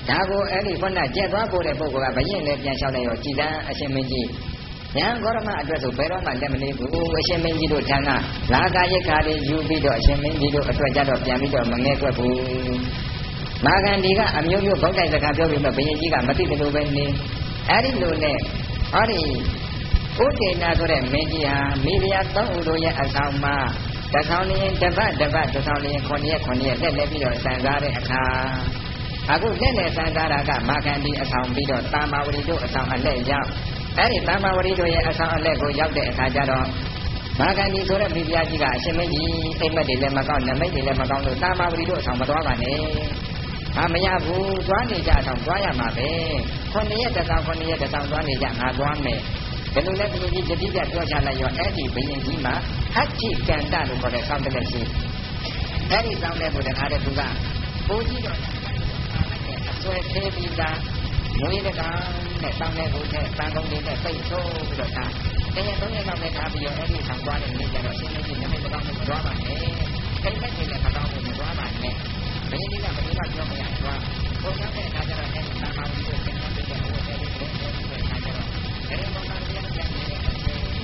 ဒါကိုအဲ့ဒီခုနကျက်သွားပို့တဲ့ပုဂ္ဂိုလ်ကဘယင်းလည်းပြန်လျှောက်လိုက်ရောကြည်တန်းအရှင်မင်းကြီးဉာဏ်ဂေါရမအတွက်ဆိုဘယ်တော့မှလက်မလေးဘူးအရှင်မင်းကြီးတို့ထံကလာကာရိက္ခာတွေယူပြီးတော့အရှင်မင်းကြီးတို့အတွက်ကြတော့ပြန်ပြီးတော့မငဲကွက်ဘူးမာဂန္ဒီကအမျိုးမျိုးဘုတ်တိုက်စကားပြောပြီးတော့ဘယင်းကြီးကမသိတယ်လို့ပဲနေအဲ့ဒီလိုနဲ့ဟောဒီဥဒေနာဆိုတဲ့မင်းကြီးဟာမိဖုရားသုံးဦးတို့ရဲ့အဆောင်မှာတဆောင်လျင်တပတ်တဆောင်လျင်9 ရက်လက်လက်ပြီးတော့စံစားတဲ့အခါအခုလက်လက်စံစားတာကမာဂန္ဒီအဆောင်ပြီးတော့တာမာဝရီတို့အဆောင်အလက်ရောက်အဲ့ဒီတာမာဝရီတို့ရဲ့အဆောင်အလက်ကိုရောက်တဲ့အခါကျတော့မာဂန္ဒီဆိုတဲ့မိဖုရားကြီးကအရှင်မင်းကြီးအိမ်မက်တွေလည်းမကောင်းနမိတ်တွေလည်းမကောင်းလို့တာမာဝရီတို့အဆောင်မသွားပါနဲ့မရဘူးသွားနေကြအောင်သွားရမှာပဲ9 ရက်တစ်ဆောင်သွားနေကြငါသွားမယ်ဘယ်လိုလဲဘုရင်ကြီးတတိယပြောချလိုက်ရောအဲ့ဒီဘုရင်ကြီးမှာဟတ္တိကန္တလို့ခေါ်တဲ့စောင့်တဲ့ရှိအဲ့ဒီစောင့်တဲ့ကိုတခါတည်းသူကပိုးကြီးတော့အဆွဲသေးပြီးသားမွေးတဲ့ကောင်နဲ့စောင့်တဲ့ကိုနဲ့တန်ကုန်တွေနဲ့ပိတ်ဆိုးပြီးတော့ထားတရက်3 ရက်လောက်နဲ့ထားပြီးတော့အဲ့ဒီဆောင်သွားတဲ့နေ့ကျတော့ရှင်မင်းကြီးနမိတ်မကောင်းလို့မသွားပါနဲ့တိတ်နဲ့မကောင်းလို့မသွားပါနဲ့ဘုရင်ကြီးကဘယ်လိုမှပြောမရဘူးသွားဘုရားတဲ့အခါကျတော့အဲ့ဒီတာမာဝီကိုသင်္ကန်းပေးတဲ့ဟိုတဲ့ဒီလိုတဲ့အခါကျတော့အဲ့ဒီဘောမှာပြန်ပြန်နေတဲ့အခါကျတော့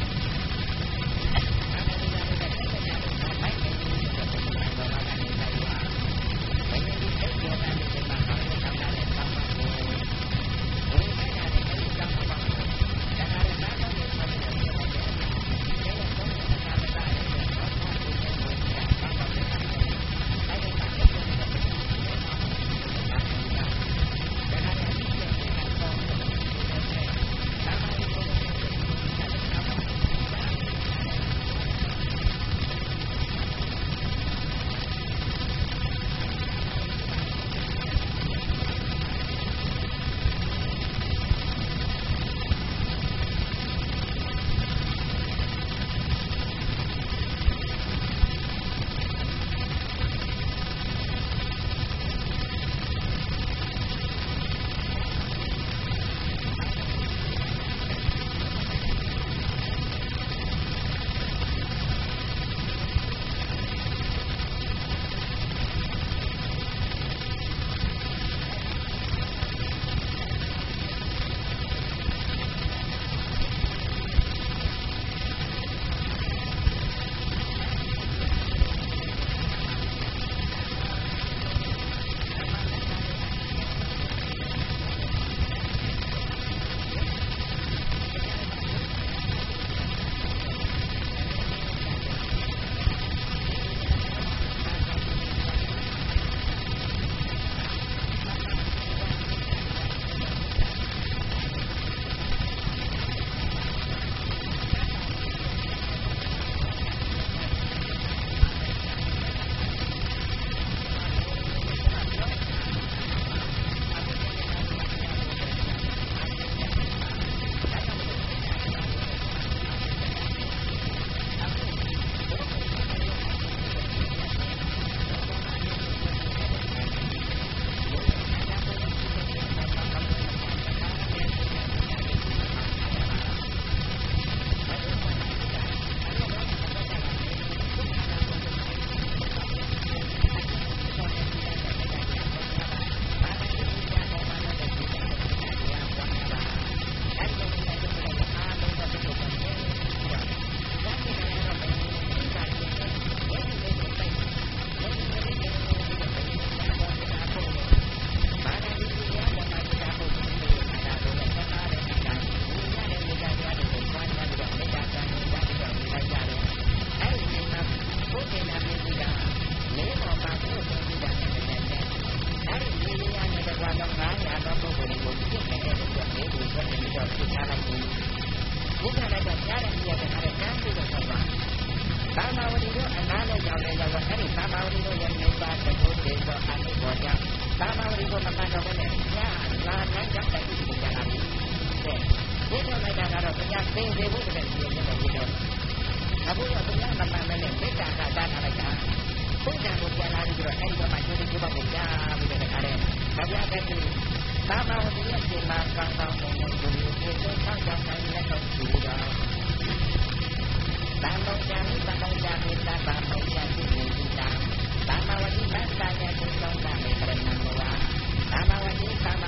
Tama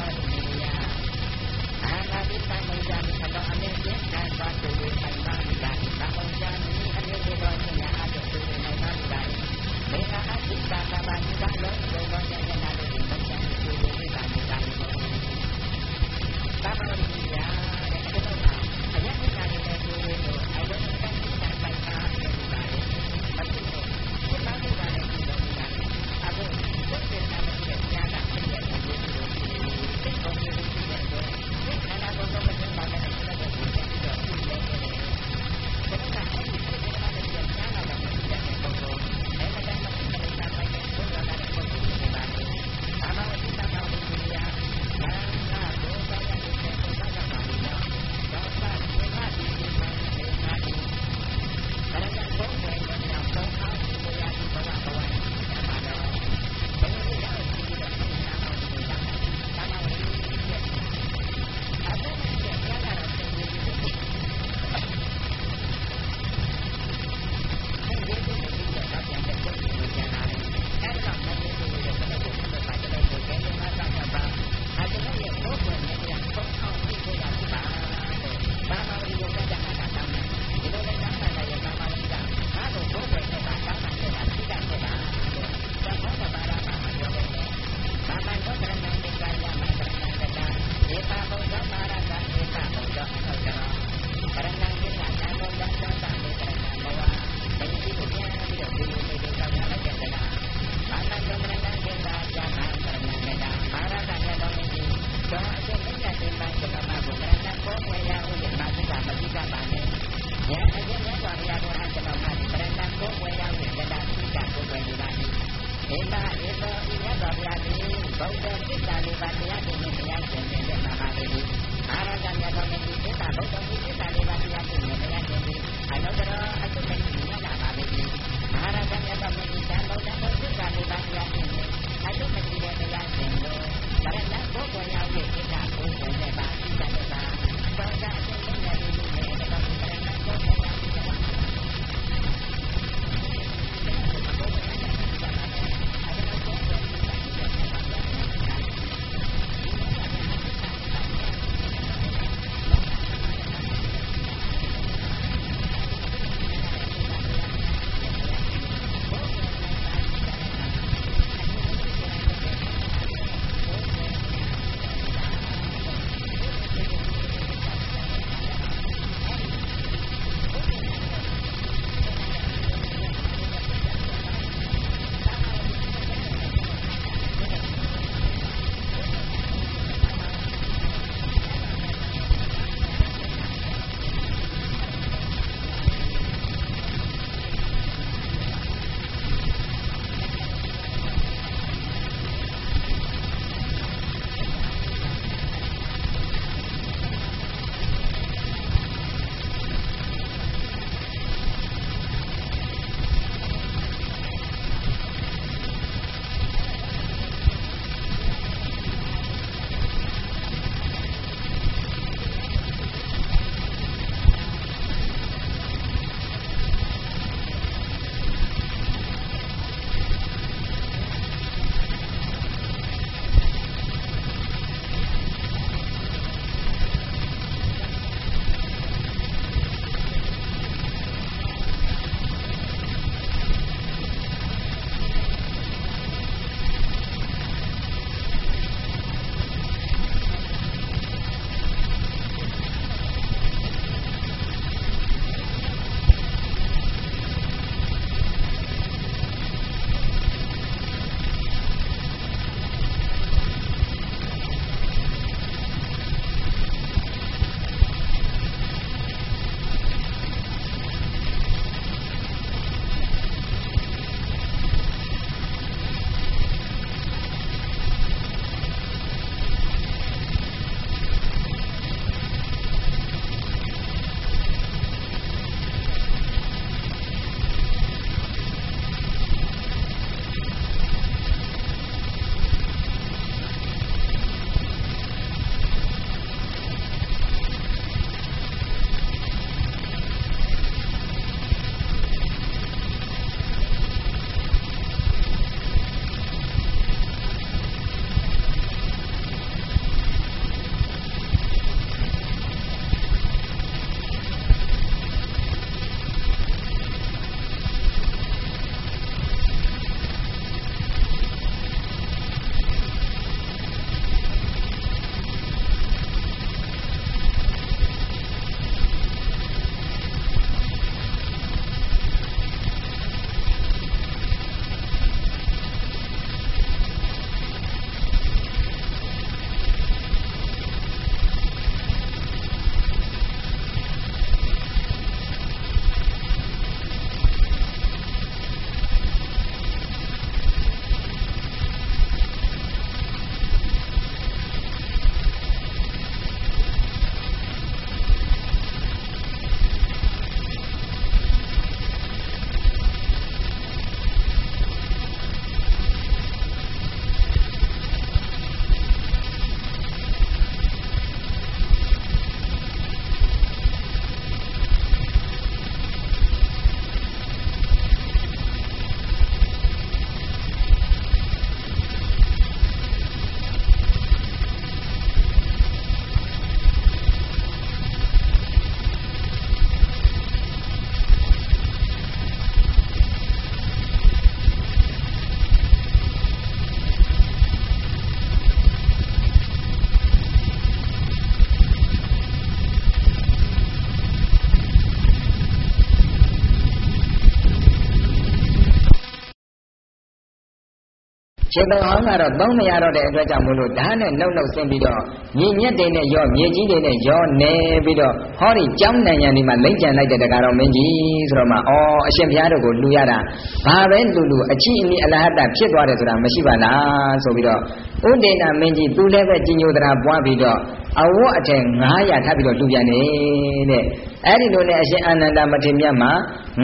ခြေတော်ဟောင်းကတော့သုံးမရတော့တဲ့အတွက်ကြောင့်မို့လို့ဓာတ်နဲ့နှုတ်နှုတ်ဆင်းပြီးတော့ညီညက်တွေနဲ့ရောမြေကြီးတွေနဲ့ရောနေပြီးတော့ဟောဒီကျောင်းနိုင်ငံဒီမှာလိမ့်ကြံလိုက်တဲ့တကားတော်မင်းကြီးဆိုတော့မှအရှင်ဘုရားတို့ကိုလူရတာဘာပဲလူအချိအမိအလဟတဖြစ်သွားတယ်ဆိုတာမရှိပါလားဆိုပြီးတော့ဥဒိဏမင်းကြီးသူလည်းပဲကြီးညိုသရာပွားပြီးတော့အဝတ်အထည်900ထပ်ပြီးတော့လူပြန်နေတဲ့အဲ့ဒီလိုနဲ့အရှင်အာနန္ဒမထေရမြတ်မှာ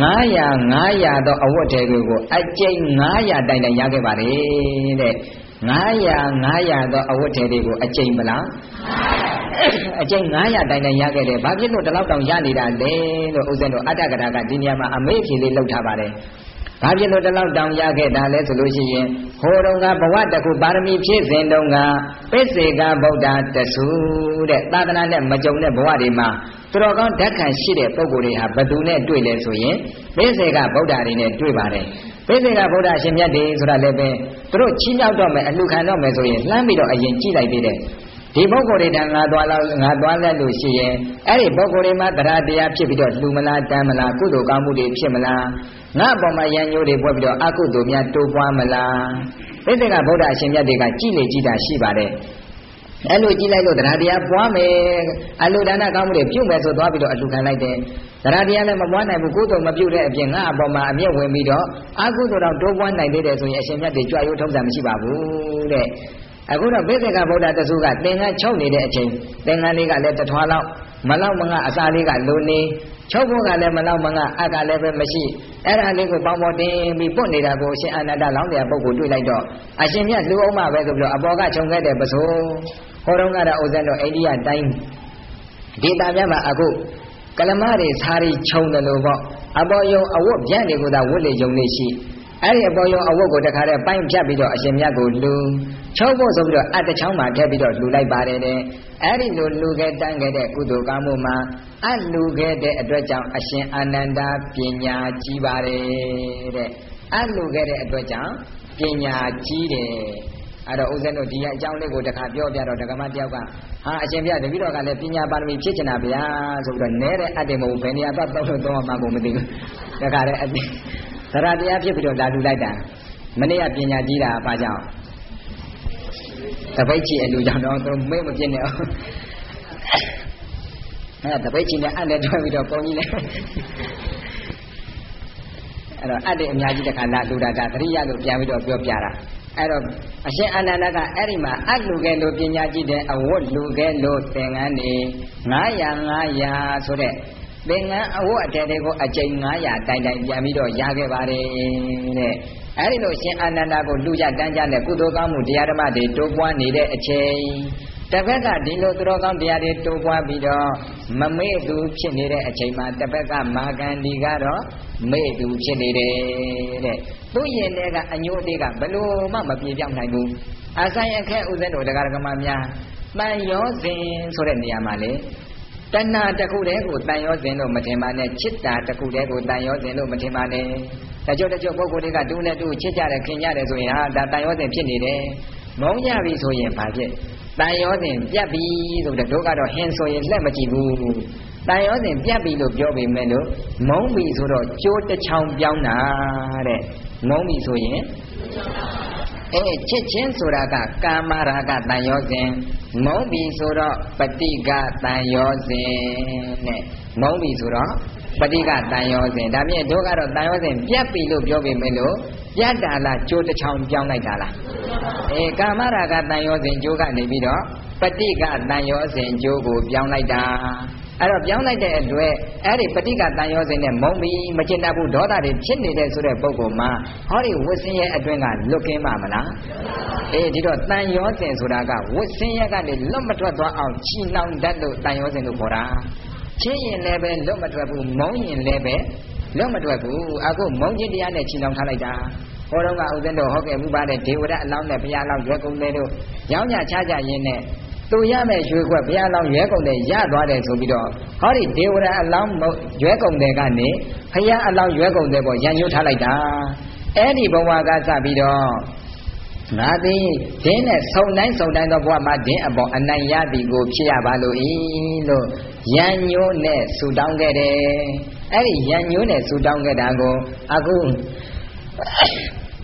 900သောအဝတ်အထည်တွေကိုအကျိန်900တိုင်တိုင်ရခဲ့ပါတယ်တဲ့900သောအဝတ်ထည်တွေကိုအကျိန်မလားအကျိန်900တိုင်တိုင်ရခဲ့တယ်ဘာဖြစ်လို့ဒီလောက်တောင်ရနေတာလဲလို့ဥစ္စာတို့အတ္တကရာကဒီနေရာမှာအမေးဖြေလေးလုပ်ထားပါတယ်ဘာဖြစ်လို့ဒီလောက်တောင်ရခဲ့တာလဲဆိုလို့ရှိရင်ဟိုတုန်းကဘဝတစ်ခုပါရမီဖြည့်စဉ်တုန်းကပိစေကဗုဒ္ဓတဆူတဲ့သာသနာနဲ့မကြုံတဲ့ဘဝတွေမှာသူတော်ကောင်းဓာတ်ခံရှိတဲ့ပုဂ္ဂိုလ်တွေဟာဘယ်သူနဲ့တွေ့လဲဆိုရင်ပိစေကဗုဒ္ဓတွေနဲ့တွေ့ပါတယ်ပိစေကဗုဒ္ဓရှင်မြတ်တွေဆိုတာလည်းပဲသူတို့ချီးမြှောက်တော့မယ်အလှခံတော့မယ်ဆိုရင်လှမ်းပြီးတော့အရင်ကြည့်လိုက်သေးတယ်ဒီပုဂ္ဂိုလ်တွေတန်ငါသွားလဲလို့ရှိရင်အဲ့ဒီပုဂ္ဂိုလ်တွေမှာတရားတရားဖြစ်ပြီးတော့လှူမလားတမ်းမလားကုသိုလ်ကောင်းမှုတွေဖြစ်မလားငါ့အပေါ်မှာရန်ညိုးတွေပွက်ပြီးတော့အကုသိုလ်များတိုးပွားမလားပိဿကဗုဒ္ဓအရှင်မြတ်တွေကကြည်လေကြည်တာရှိပါတယ်အဲ့လိုကြည်လိုက်လို့တရားတရားပွားမယ်အလှဒါနကောင်းမှုတွေပြုမယ်ဆိုသွားပြီးတော့အလှခံလိုက်တယ်တရားတရားလည်းမပွားနိုင်ဘူးကုသိုလ်မပြုတဲ့အပြင်ငါ့အပေါ်မှာအမျက်ဝင်ပြီးတော့အကုသိုလ်တော့တိုးပွားနိုင်သေးတယ်ဆိုရင်အရှင်မြတ်တွေကြွရိုးထုံးစံမရှိပါဘူးတဲ့အခုတော့ပိဿကဗုဒ္ဓတဆူကသင်္ကန်းချုပ်နေတဲ့အချိန်သင်္ကန်းလေးကလည်းတထွားလောက်မလောက်မငါအစာလေးကလိုနေချုပ်ဖို့ကလည်းမလောက်မငါအကလည်းပဲမရှိအဲ့ဒါလေးကိုပေါင်းပေါ်တင်ပြီးပုတ်နေတာကိုအရှင်အာနန္ဒလောင်းတဲ့ပုဂ္ဂိုလ်တွေ့လိုက်တော့အရှင်မြတ်လူအောင်မှပဲဆိုပြီးတော့အပေါ်ကခြုံခဲ့တဲ့ပစိုးဟောတော့ကတော့ဥစ္စာတော့အိန္ဒိယတိုင်းဒေသများမှာအခုကလမတွေစားရီခြုံတယ်လို့ပေါ့အပေါ်ယုံအဝတ်ပြန့်တွေကိုသာဝတ်လေယုံနေရှိအဲ့ဒီအပေါ်ယုံအဝတ်ကိုတခါတည်းပိုင်းဖြတ်ပြီးတော့အရှင်မြတ်ကိုလူချုပ်ဖို့ဆိုပြီးတော့အတချောင်းမှာထည့်ပြီးတော့လူလိုက်ပါတယ်တဲ့အဲ့ဒီလိုလူခဲ့တန်းခဲ့တဲ့ကုသိုလ်ကောင်းမှုမှာအလူခဲ့တဲ့အတွက်ကြောင့်အရှင်အာနန္ဒာပညာကြီးပါတယ်တဲ့အလူခဲ့တဲ့အတွက်ကြောင့်ပညာကြီးတယ်အဲ့တော့ဦးဇင်းတို့ဒီအကြောင်းလေးကိုတခါပြောပြတော့ဒကမတယောက်ကဟာအရှင်ဘုရားတပည့်တော်ကလည်းပညာပါရမီဖြစ်ချင်တာဗျာဆိုပြီးတော့နဲတဲ့အတ္တမဟုတ်ဘယ်နေရာတော့တော့မှကိုမသိဘူးတခါတည်းအတ္တသရတရားဖြစ်ပြီးတော့လာလူလိုက်တာမနေ့ကပညာကြီးတာဘာကြောင့်တပိတ်ချီအလူကြောင့်တော့သူမေ့မပြစ်နဲ့အောင်အဲ့တပိတ်ချီနဲ့အနဲ့တွဲပြီးတော့ပုံကြီးလဲအဲ့တော့အတ္တအများကြီးတခါလာလူတာကသတိရလို့ပြန်ပြီးတော့ပြောပြတာအဲ့တော့အရှင်အာနန္ဒကအဲ့ဒီမှာအလူကဲလို့ပညာကြီးတဲ့အဝတ်လူကဲလို့သင်္ကန်းနေ900ဆိုတဲ့သင်္ကန်းအဝတ်အထည်တွေကိုအကျိန်900တိုင်တိုင်ပြန်ပြီးတော့ရခဲ့ပါတယ်တဲ့အဲ့ဒီလိုရှင်အာနန္ဒကိုလူရတန်းကြတဲ့ကုသိုလ်ကောင်းမှုတရားဓမ္မတွေတိုးပွားနေတဲ့အချိန်တစ်ဖက်ကဒီလိုသူတော်ကောင်းတရားတွေတိုးပွားပြီးတော့မမေ့သူဖြစ်နေတဲ့အချိန်မှာတစ်ဖက်ကမာဂန္ဒီကတော့မေ့သူဖြစ်နေတယ်တဲ့သူ့ရင်ထဲကအညို့တွေကဘလို့မှမပြေပြောင်းနိုင်ဘူးအဆိုင်အခက်ဥစဉ်တို့တရားဓမ္မများတန်ရောစဉ်ဆိုတဲ့နေရာမှာလေတဏှာတစ်ခုတည်းကိုတန်ရောစဉ်လို့မထင်ပါနဲ့จิตတာတစ်ခုတည်းကိုတန်ရောစဉ်လို့မထင်ပါနဲ့တချို့ပုဂ္ဂိုလ်တွေကတူနဲ့တူချစ်ကြတယ်ခင်ကြတယ်ဆိုရင်ဟာဒါတန်ရောစဉ်ဖြစ်နေတယ်မုန်းကြပြီဆိုရင်ဘာဖြစ်တန်ရောစဉ်ပြတ်ပြီဆိုတော့တို့ကတော့ဟင်းဆိုရင်လက်မကြည့်ဘူးတန်ရောစဉ်ပြတ်ပြီလို့ပြောပေမဲ့လို့မုန်းပြီဆိုတော့ကြိုးတစ်ချောင်းပြောင်းတာတဲ့မုန်းပြီဆိုရင်ချစ်ချင်းဆိုတာကကာမရာဂတန်ရောစဉ်မုန်းပြီဆိုတော့ပฏิကတန်ရောစဉ်နဲ့မုန်းပြီဆိုတော့ပฏิကတန်ရောစဉ်ဒါမြင့်တို့ကတော့တန်ရောစဉ်ပြတ်ပြီလို့ပြောပေမဲ့လို့ပြတ်တာလားကြိုးတစ်ချောင်းပြောင်းလိုက်တာလားကာမရာဂတန်ရောစဉ်ကြိုးကနေပြီးတော့ပฏิကတန်ရောစဉ်ကြိုးကိုပြောင်းလိုက်တာအဲ့တော့ပြောင်းလိုက်တဲ့အတွက်အဲ့ဒီပฏิကတန်ရောစဉ်နဲ့မုံပြီးမကျင်တတ်ဘူးဒေါသတွေဖြစ်နေတဲ့ဆိုတဲ့ပုဂ္ဂိုလ်မှာဟောဒီဝတ်ဆင်းရဲအတွင်းကလွတ်ကင်းပါမလားဒီတော့တန်ရောစဉ်ဆိုတာကဝတ်ဆင်းရဲကနေလွတ်မထွက်သွားအောင်ချီနှောင်တတ်လို့တန်ရောစဉ်လို့ခေါ်တာချင်းရင်လည်းပဲလွတ်မထွက်ဘူးမုံရင်လည်းပဲလွတ်မထွက်ဘူးအခုမုံခြင်းတရားနဲ့ချီနှောင်ထားလိုက်တာဟောတော့ကဥစဉ်တို့ဟောခဲ့မှုပါတဲ့ဒေဝရအလောင်းနဲ့ဘုရားအလောင်းရွယ်ကုန်တယ်တို့ရောင်းကြချကြရင်းနဲ့သူရမဲ့ရွှေခွက်ဘုရားအလောင်းရွယ်ကုန်တယ်ရသွားတယ်ဆိုပြီးတော့ဟောဒီဒေဝရအလောင်းရွယ်ကုန်တယ်ကနေဘုရားအလောင်းရွယ်ကုန်တယ်ပေါ့ရန်ညှိုးထားလိုက်တာအဲ့ဒီဘဝကစပြီးတော့ငါသည်ဒင်းနဲ့စုံတိုင်းသောဘဝမှာဒင်းအပေါ်အနိုင်ရသည်ကိုဖြစ်ရပါလို့ဤလို့ရန်ညိုးနဲ့ဆူတောင်းခဲ့တယ်အဲ့ဒီရန်ညိုးနဲ့ဆူတောင်းခဲ့တာကိုအခုဟ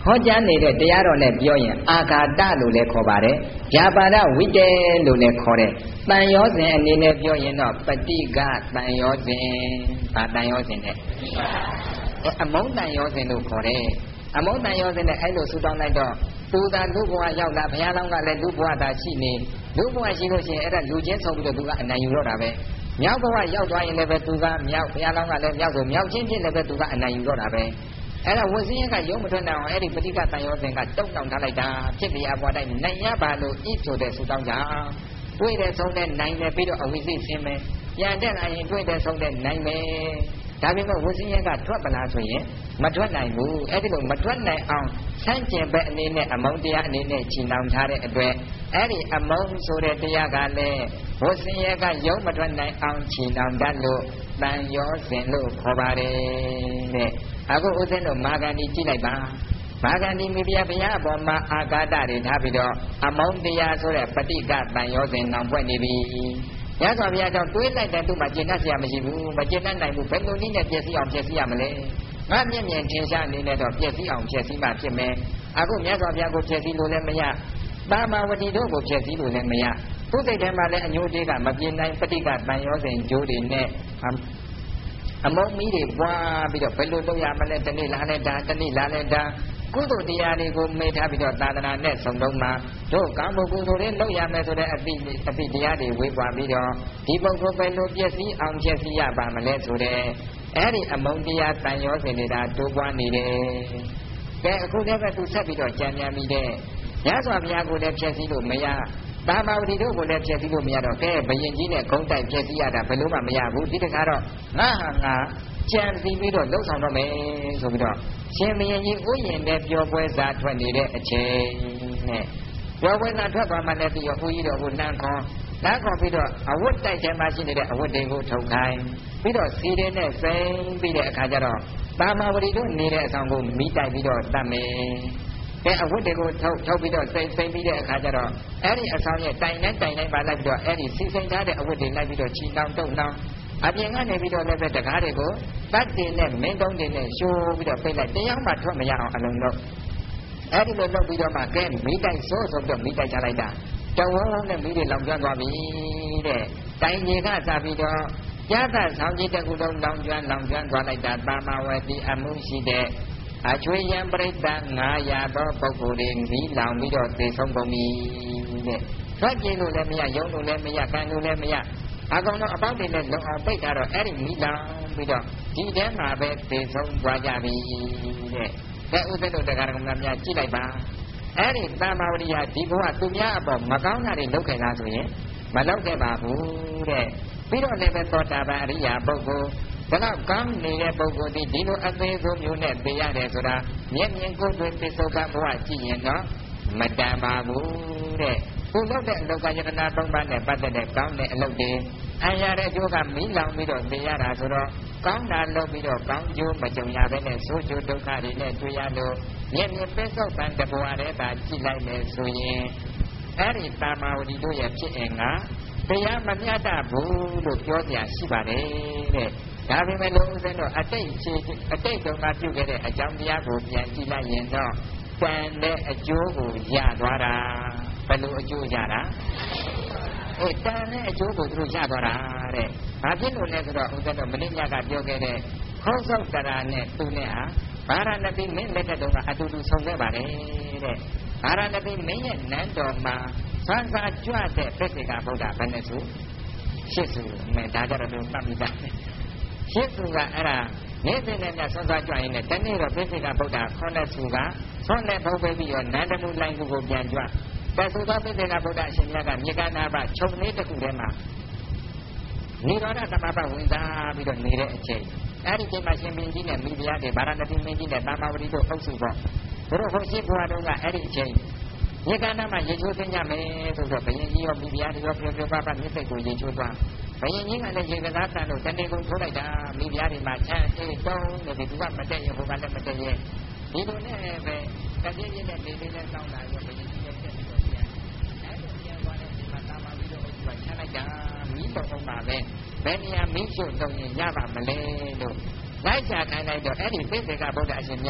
ဟောကြားနေတဲ့တရားတော်နဲ့ပြောရင်အာဃာတလို့လည်းခေါ်ပါတယ်ဗျာပါဒဝိတေလို့လည်းခေါ်တယ်တန်ရောစဉ်အနေနဲ့ပြောရင်တော့ပฏิကတန်ရောစဉ်ဗာတန်ရောစဉ်နဲ့အမုန်းတန်ရောစဉ်လို့ခေါ်တယ်အမုန်းတန်ရောစဉ်နဲ့အဲ့လိုဆူတောင်းလိုက်တော့သူသာလူဘဝရောက်လာဘုရားလောင်းကလည်းလူဘဝသာရှိနေလူဘဝရှိလို့ရှိရင်အဲ့ဒါလူချင်းဆုံးပြီးတော့သူကအနိုင်ယူတော့တာပဲမြောက်ဘဝရောက်သွားရင်လည်းပဲသူကမြောက်ဘုရားလောင်းကလည်းမြောက်ဆိုမြောက်ချင်းဖြစ်လည်းပဲသူကအနိုင်ယူတော့တာပဲအဲ့ဒါဝဆင်းရဲကရုံးမထွက်နိုင်အောင်အဲ့ဒီပဋိကတန်ရောစဉ်ကတုံ့နှောင်ထားလိုက်တာဖြစ်ပြအပေါ်တိုင်းနိုင်ရပါလို့ဤဆိုတဲ့ဆူတောင်းကြတွေ့တဲ့ဆုံးတဲ့နိုင်တယ်ပြီးတော့အဝိသိဆင်းမယ်ပြန်တက်လာရင်တွေ့တဲ့ဆုံးတဲ့နိုင်မယ်ဒါပေမဲ့ဝဆင်းရဲကထွက်ပလားဆိုရင်မထွက်နိုင်ဘူးအဲ့ဒီလိုမထွက်နိုင်အောင်ဆန့်ကျင်ဘက်အနေနဲ့အမုန်းတရားအနေနဲ့ချီနှောင်ထားတဲ့အတွက်အဲ့ဒီအမုန်းဆိုတဲ့တရားကလည်းဝဆင်းရဲကရုံးမထွက်နိုင်အောင်ချီနှောင်တတ်လို့တန်ရောစဉ်လို့ခေါ်ပါတယ်တဲ့အခုဦးဇင်းတို့မာဂန္ဒီကြည့်လိုက်ပါမာဂန္ဒီမိဖုရားဘုရားအပေါ်မှာအာဃာတတွေထားပြီးတော့အမုန်းတရားဆိုတဲ့ပဋိကတန်ရောစဉ်နောင်ပွက်နေပြီရသော်ဘုရားကြောင့်တွေးလိုက်တဲ့သူ့မှာကျင့်တတ်เสียမရှိဘူးမကျင့်တတ်နိုင်ဘူးဘယ်လိုနည်းနဲ့ပြည့်စည်အောင်ပြည့်စည်ရမလဲငါမျက်မြင်ထင်ရှားအနေနဲ့တော့ပြည့်စည်အောင်ပြည့်စည်မှဖြစ်မယ်အခုမြတ်စွာဘုရားကိုပြည့်စည်လို့လည်းမရတာမာဝတိတို့ကိုပြည့်စည်လို့လည်းမရသူ့စိတ်ထဲမှာလည်းအညိုတေးကမပြင်းနိုင်ပဋိကတန်ရောစဉ်ကြိုးတွေနဲ့အမုန်းမီးတွေပွားပြီးတော့ဘယ်လိုလုပ်ရမလဲတနေ့လာလဲတာတနေ့လာလဲတာကုသိုလ်တရားတွေကိုမေ့ထားပြီးတော့သာသနာနဲ့ဆုံးလုံးမှာတို့ကောင်းမှုကုသိုလ်တွေလုပ်ရမယ်ဆိုတဲ့အသိတရားတွေဝေပွားပြီးတော့ဒီပုဂ္ဂိုလ်ပဲလို့ပြည့်စည်အောင်ပြည့်စည်ရပါမလဲဆိုတဲ့အဲ့ဒီအမုန်းတရားတန်ရောစဉ်နေတာတိုးပွားနေတယ်ကဲအခုလည်းပဲသူဆက်ပြီးတော့ကြံမြန်ပြီးတဲ့ရသော်ဘုရားကိုလည်းပြည့်စည်လို့မရတာမာဝတိတို့ကိုလည်းပြည့်စည်လို့မရတော့ကဲဘယင်ကြီးနဲ့ဂုံးတိုက်ပြည့်စည်ရတာဘယ်လို့မှမရဘူးဒီတခါတော့ငါဟာငါကြံစီပြီးတော့လှုပ်ဆောင်တော့မယ်ဆိုပြီးတော့ရှင်ဘယင်ကြီးဥယျာဉ်နဲ့ပျော်ပွဲစားထွက်နေတဲ့အချိန်နဲ့ပျော်ပွဲစားထွက်သွားမှလည်းပြီးတော့ဦးကြီးတော်ကိုလမ်းခေါ်ပြီးတော့အဝတ်တိုက်ထဲမှာရှိနေတဲ့အဝတ်တွေကိုထုတ်ခိုင်းပြီးတော့စီတွေနဲ့စိမ့်ပြီးတဲ့အခါကျတော့တာမာဝတိတို့နေတဲ့အဆောင်ကိုမိတိုက်ပြီးတော့တတ်မယ်ကဲအဝတ်တွေကိုထုတ်ပြီးတော့စိမ့်ပြီးတဲ့အခါကျတော့အဲ့ဒီအဆောင်ရဲ့တိုင်နဲ့ပါလိုက်ပြီးတော့အဲ့ဒီစီစိမ့်ထားတဲ့အဝတ်တွေလိုက်ပြီးတော့ချီနှောင်တုံနှောင်အပြင်ကနေပြီးတော့လည်းပဲတကားတွေကိုတတ်တင်နဲ့မင်းတုံးတင်နဲ့ရှိုးပြီးတော့ပိတ်လိုက်တရားမှထွက်မရအောင်အလုံးလုံးအဲ့ဒီလိုလုပ်ပြီးတော့မှကဲမိတိုက်ဆိုပြီးတော့မိတိုက်ချလိုက်တာတဝုံနဲ့မိတွေလောင်ကျွမ်းသွားပြီတဲ့တိုင်ကြီးကစားပြီးတော့ရသဆောင်ကြီးတကူလုံးလောင်ကျွမ်းသွားလိုက်တာတာမာဝတိအမှုရှိတဲ့အချွေယံပရိသတ်900သောပုဂ္ဂိုလ်တွေမိလောင်ပြီးတော့သေဆုံးကုန်ပြီတဲ့ထွက်ပြေးလို့လည်းမရယုံလို့လည်းမရကံလို့လည်းမရအကောင်တော့အပေါက်တွေနဲ့လုံအောင်ပိတ်ထားတော့အဲ့ဒီမိလောင်ပြီးတော့ဒီထဲမှာပဲသေဆုံးသွားကြပြီတဲ့ကဲဥစ္စာတို့တရားတော်များကြည့်လိုက်ပါအဲ့ဒီတာမာဝတိယဒီဘဝသူများအပေါ်မကောင်းတာတွေလုပ်ခဲ့လားဆိုရင်မလုပ်ခဲ့ပါဘူးတဲ့ပြီးတော့လည်းပဲသောတာပန်အရိယာပုဂ္ဂိုလ်ဒါတော့ကောင်းနေတဲ့ပုဂ္ဂိုလ်ဒီလိုအသေးဆုံးမျိုးနဲ့သိရတယ်ဆိုတာမျက်မြင်ကိုယ်တွေ့သိသုခဘဝကြည့်ရင်တော့မတန်ပါဘူးတဲ့သူလုပ်တဲ့အလုပ်ကယတနာ၃ပါးနဲ့ပတ်သက်တဲ့ကောင်းတဲ့အလုပ်တွေအရာတဲ့အကျိုးကမီးလောင်ပြီးတော့သိရတာဆိုတော့ကောင်းတာလုပ်ပြီးတော့ကောင်းကျိုးမကြုံရဘဲနဲ့ဆိုးကျိုးဒုက္ခတွေနဲ့တွေ့ရလို့မျက်မြင်ပဲစောက်ပန်တဘဝတည်းသာကြည့်လိုက်မယ်ဆိုရင်အဲ့ဒီတာမာဝတိတို့ရဲ့ဖြစ်အင်ကတရားမမျှတဘူးလို့ပြောကြရှိပါတယ်တဲ့ဒါပေမဲ့လို့ဦးဇင်းတို့အတိတ်တုန်းကပြုခဲ့တဲ့အကြောင်းတရားကိုပြန်ကြည့်လိုက်ရင်တော့တန်တဲ့အကျိုးကိုရသွားတာဘယ်လိုအကျိုးရတာတန်တဲ့အကျိုးကိုသူတို့ရသွားတာတဲ့ဘာဖြစ်လို့လဲဆိုတော့ဦးဇင်းတို့မင်းညကပြောခဲ့တဲ့ခေါင်းဆောင်တရာနဲ့သူနဲ့ဟာဗာရာဏသီမင်းလက်ထက်တုန်းကအတူတူဆုံခဲ့ပါတယ်တဲ့ဗာရာဏသီမင်းရဲ့နန်းတော်မှာဆန်းစာကြွတဲ့သစ္စေကဗုဒ္ဓဘယ်နဲ့ဆိုရှစ်စုမဲ့ဒါကြတော့သူမှတ်မိတာရှစ်စုကအဲ့ဒါနေ့စဉ်နဲ့ဆန်းစာကြွရင်လည်းတနေ့တော့သစ္စေကဗုဒ္ဓ9စုကဆွမ်းနဲ့ဘုံပဲပြီးတော့နန္ဒမူလိုင်းကိုပြန်ကြွแต่သုသောသစ္စေကဗုဒ္ဓအရှင်မြတ်ကမြေကနာပခြုံလေးတစ်ခုထဲမှာနိရောဓသမဘဝင်စားပြီးတော့နေတဲ့အချိန်အဲ့ဒီချိန်မှာရှင်ဘင်ကြီးနဲ့မိဖုရားတွေဗာရာဏသီမင်းကြီးနဲ့တာမာဝတိတို့အုပ်စုပေါ့သူတို့ဟိုရှိဘုရားတို့ကအဲ့ဒီအချိန်မြေကနာမှာရေချိုးသိညမယ်ဆိုတော့ဘယင်ကြီးရောမိဖုရားတွေရောပြောပါမျက်စိကိုရေချိုးသွားဘယင်ကြီးကလည်းရေကစားတန်တို့တနေ့ကုန်ထိုးလိုက်တာမိဖုရားတွေမှာချမ်းအေးတုံးနေပြီသူကမတက်ရင်ဟိုကလည်းမတက်ရင်ဒီလိုနဲ့ပဲတတိယနဲ့နေလေးနဲ့စောင့်လာရောဘယင်ကြီးရဲ့တက်ပြီးတော့ပြန်အဲ့လိုပြန်သွားတဲ့ဒီမှာတာမာဝတိတို့အုပ်စုကချမ်းလိုက်တာမိတော်အောင်ပါပဲဘယ်နေရာမင်းချုပ်တော့ရင်ရပါမလဲလို့လိုက်ချခိုင်းလိုက်တော့အဲ့ဒီသစ္စေကဗုဒ္ဓအရှင်မြတ်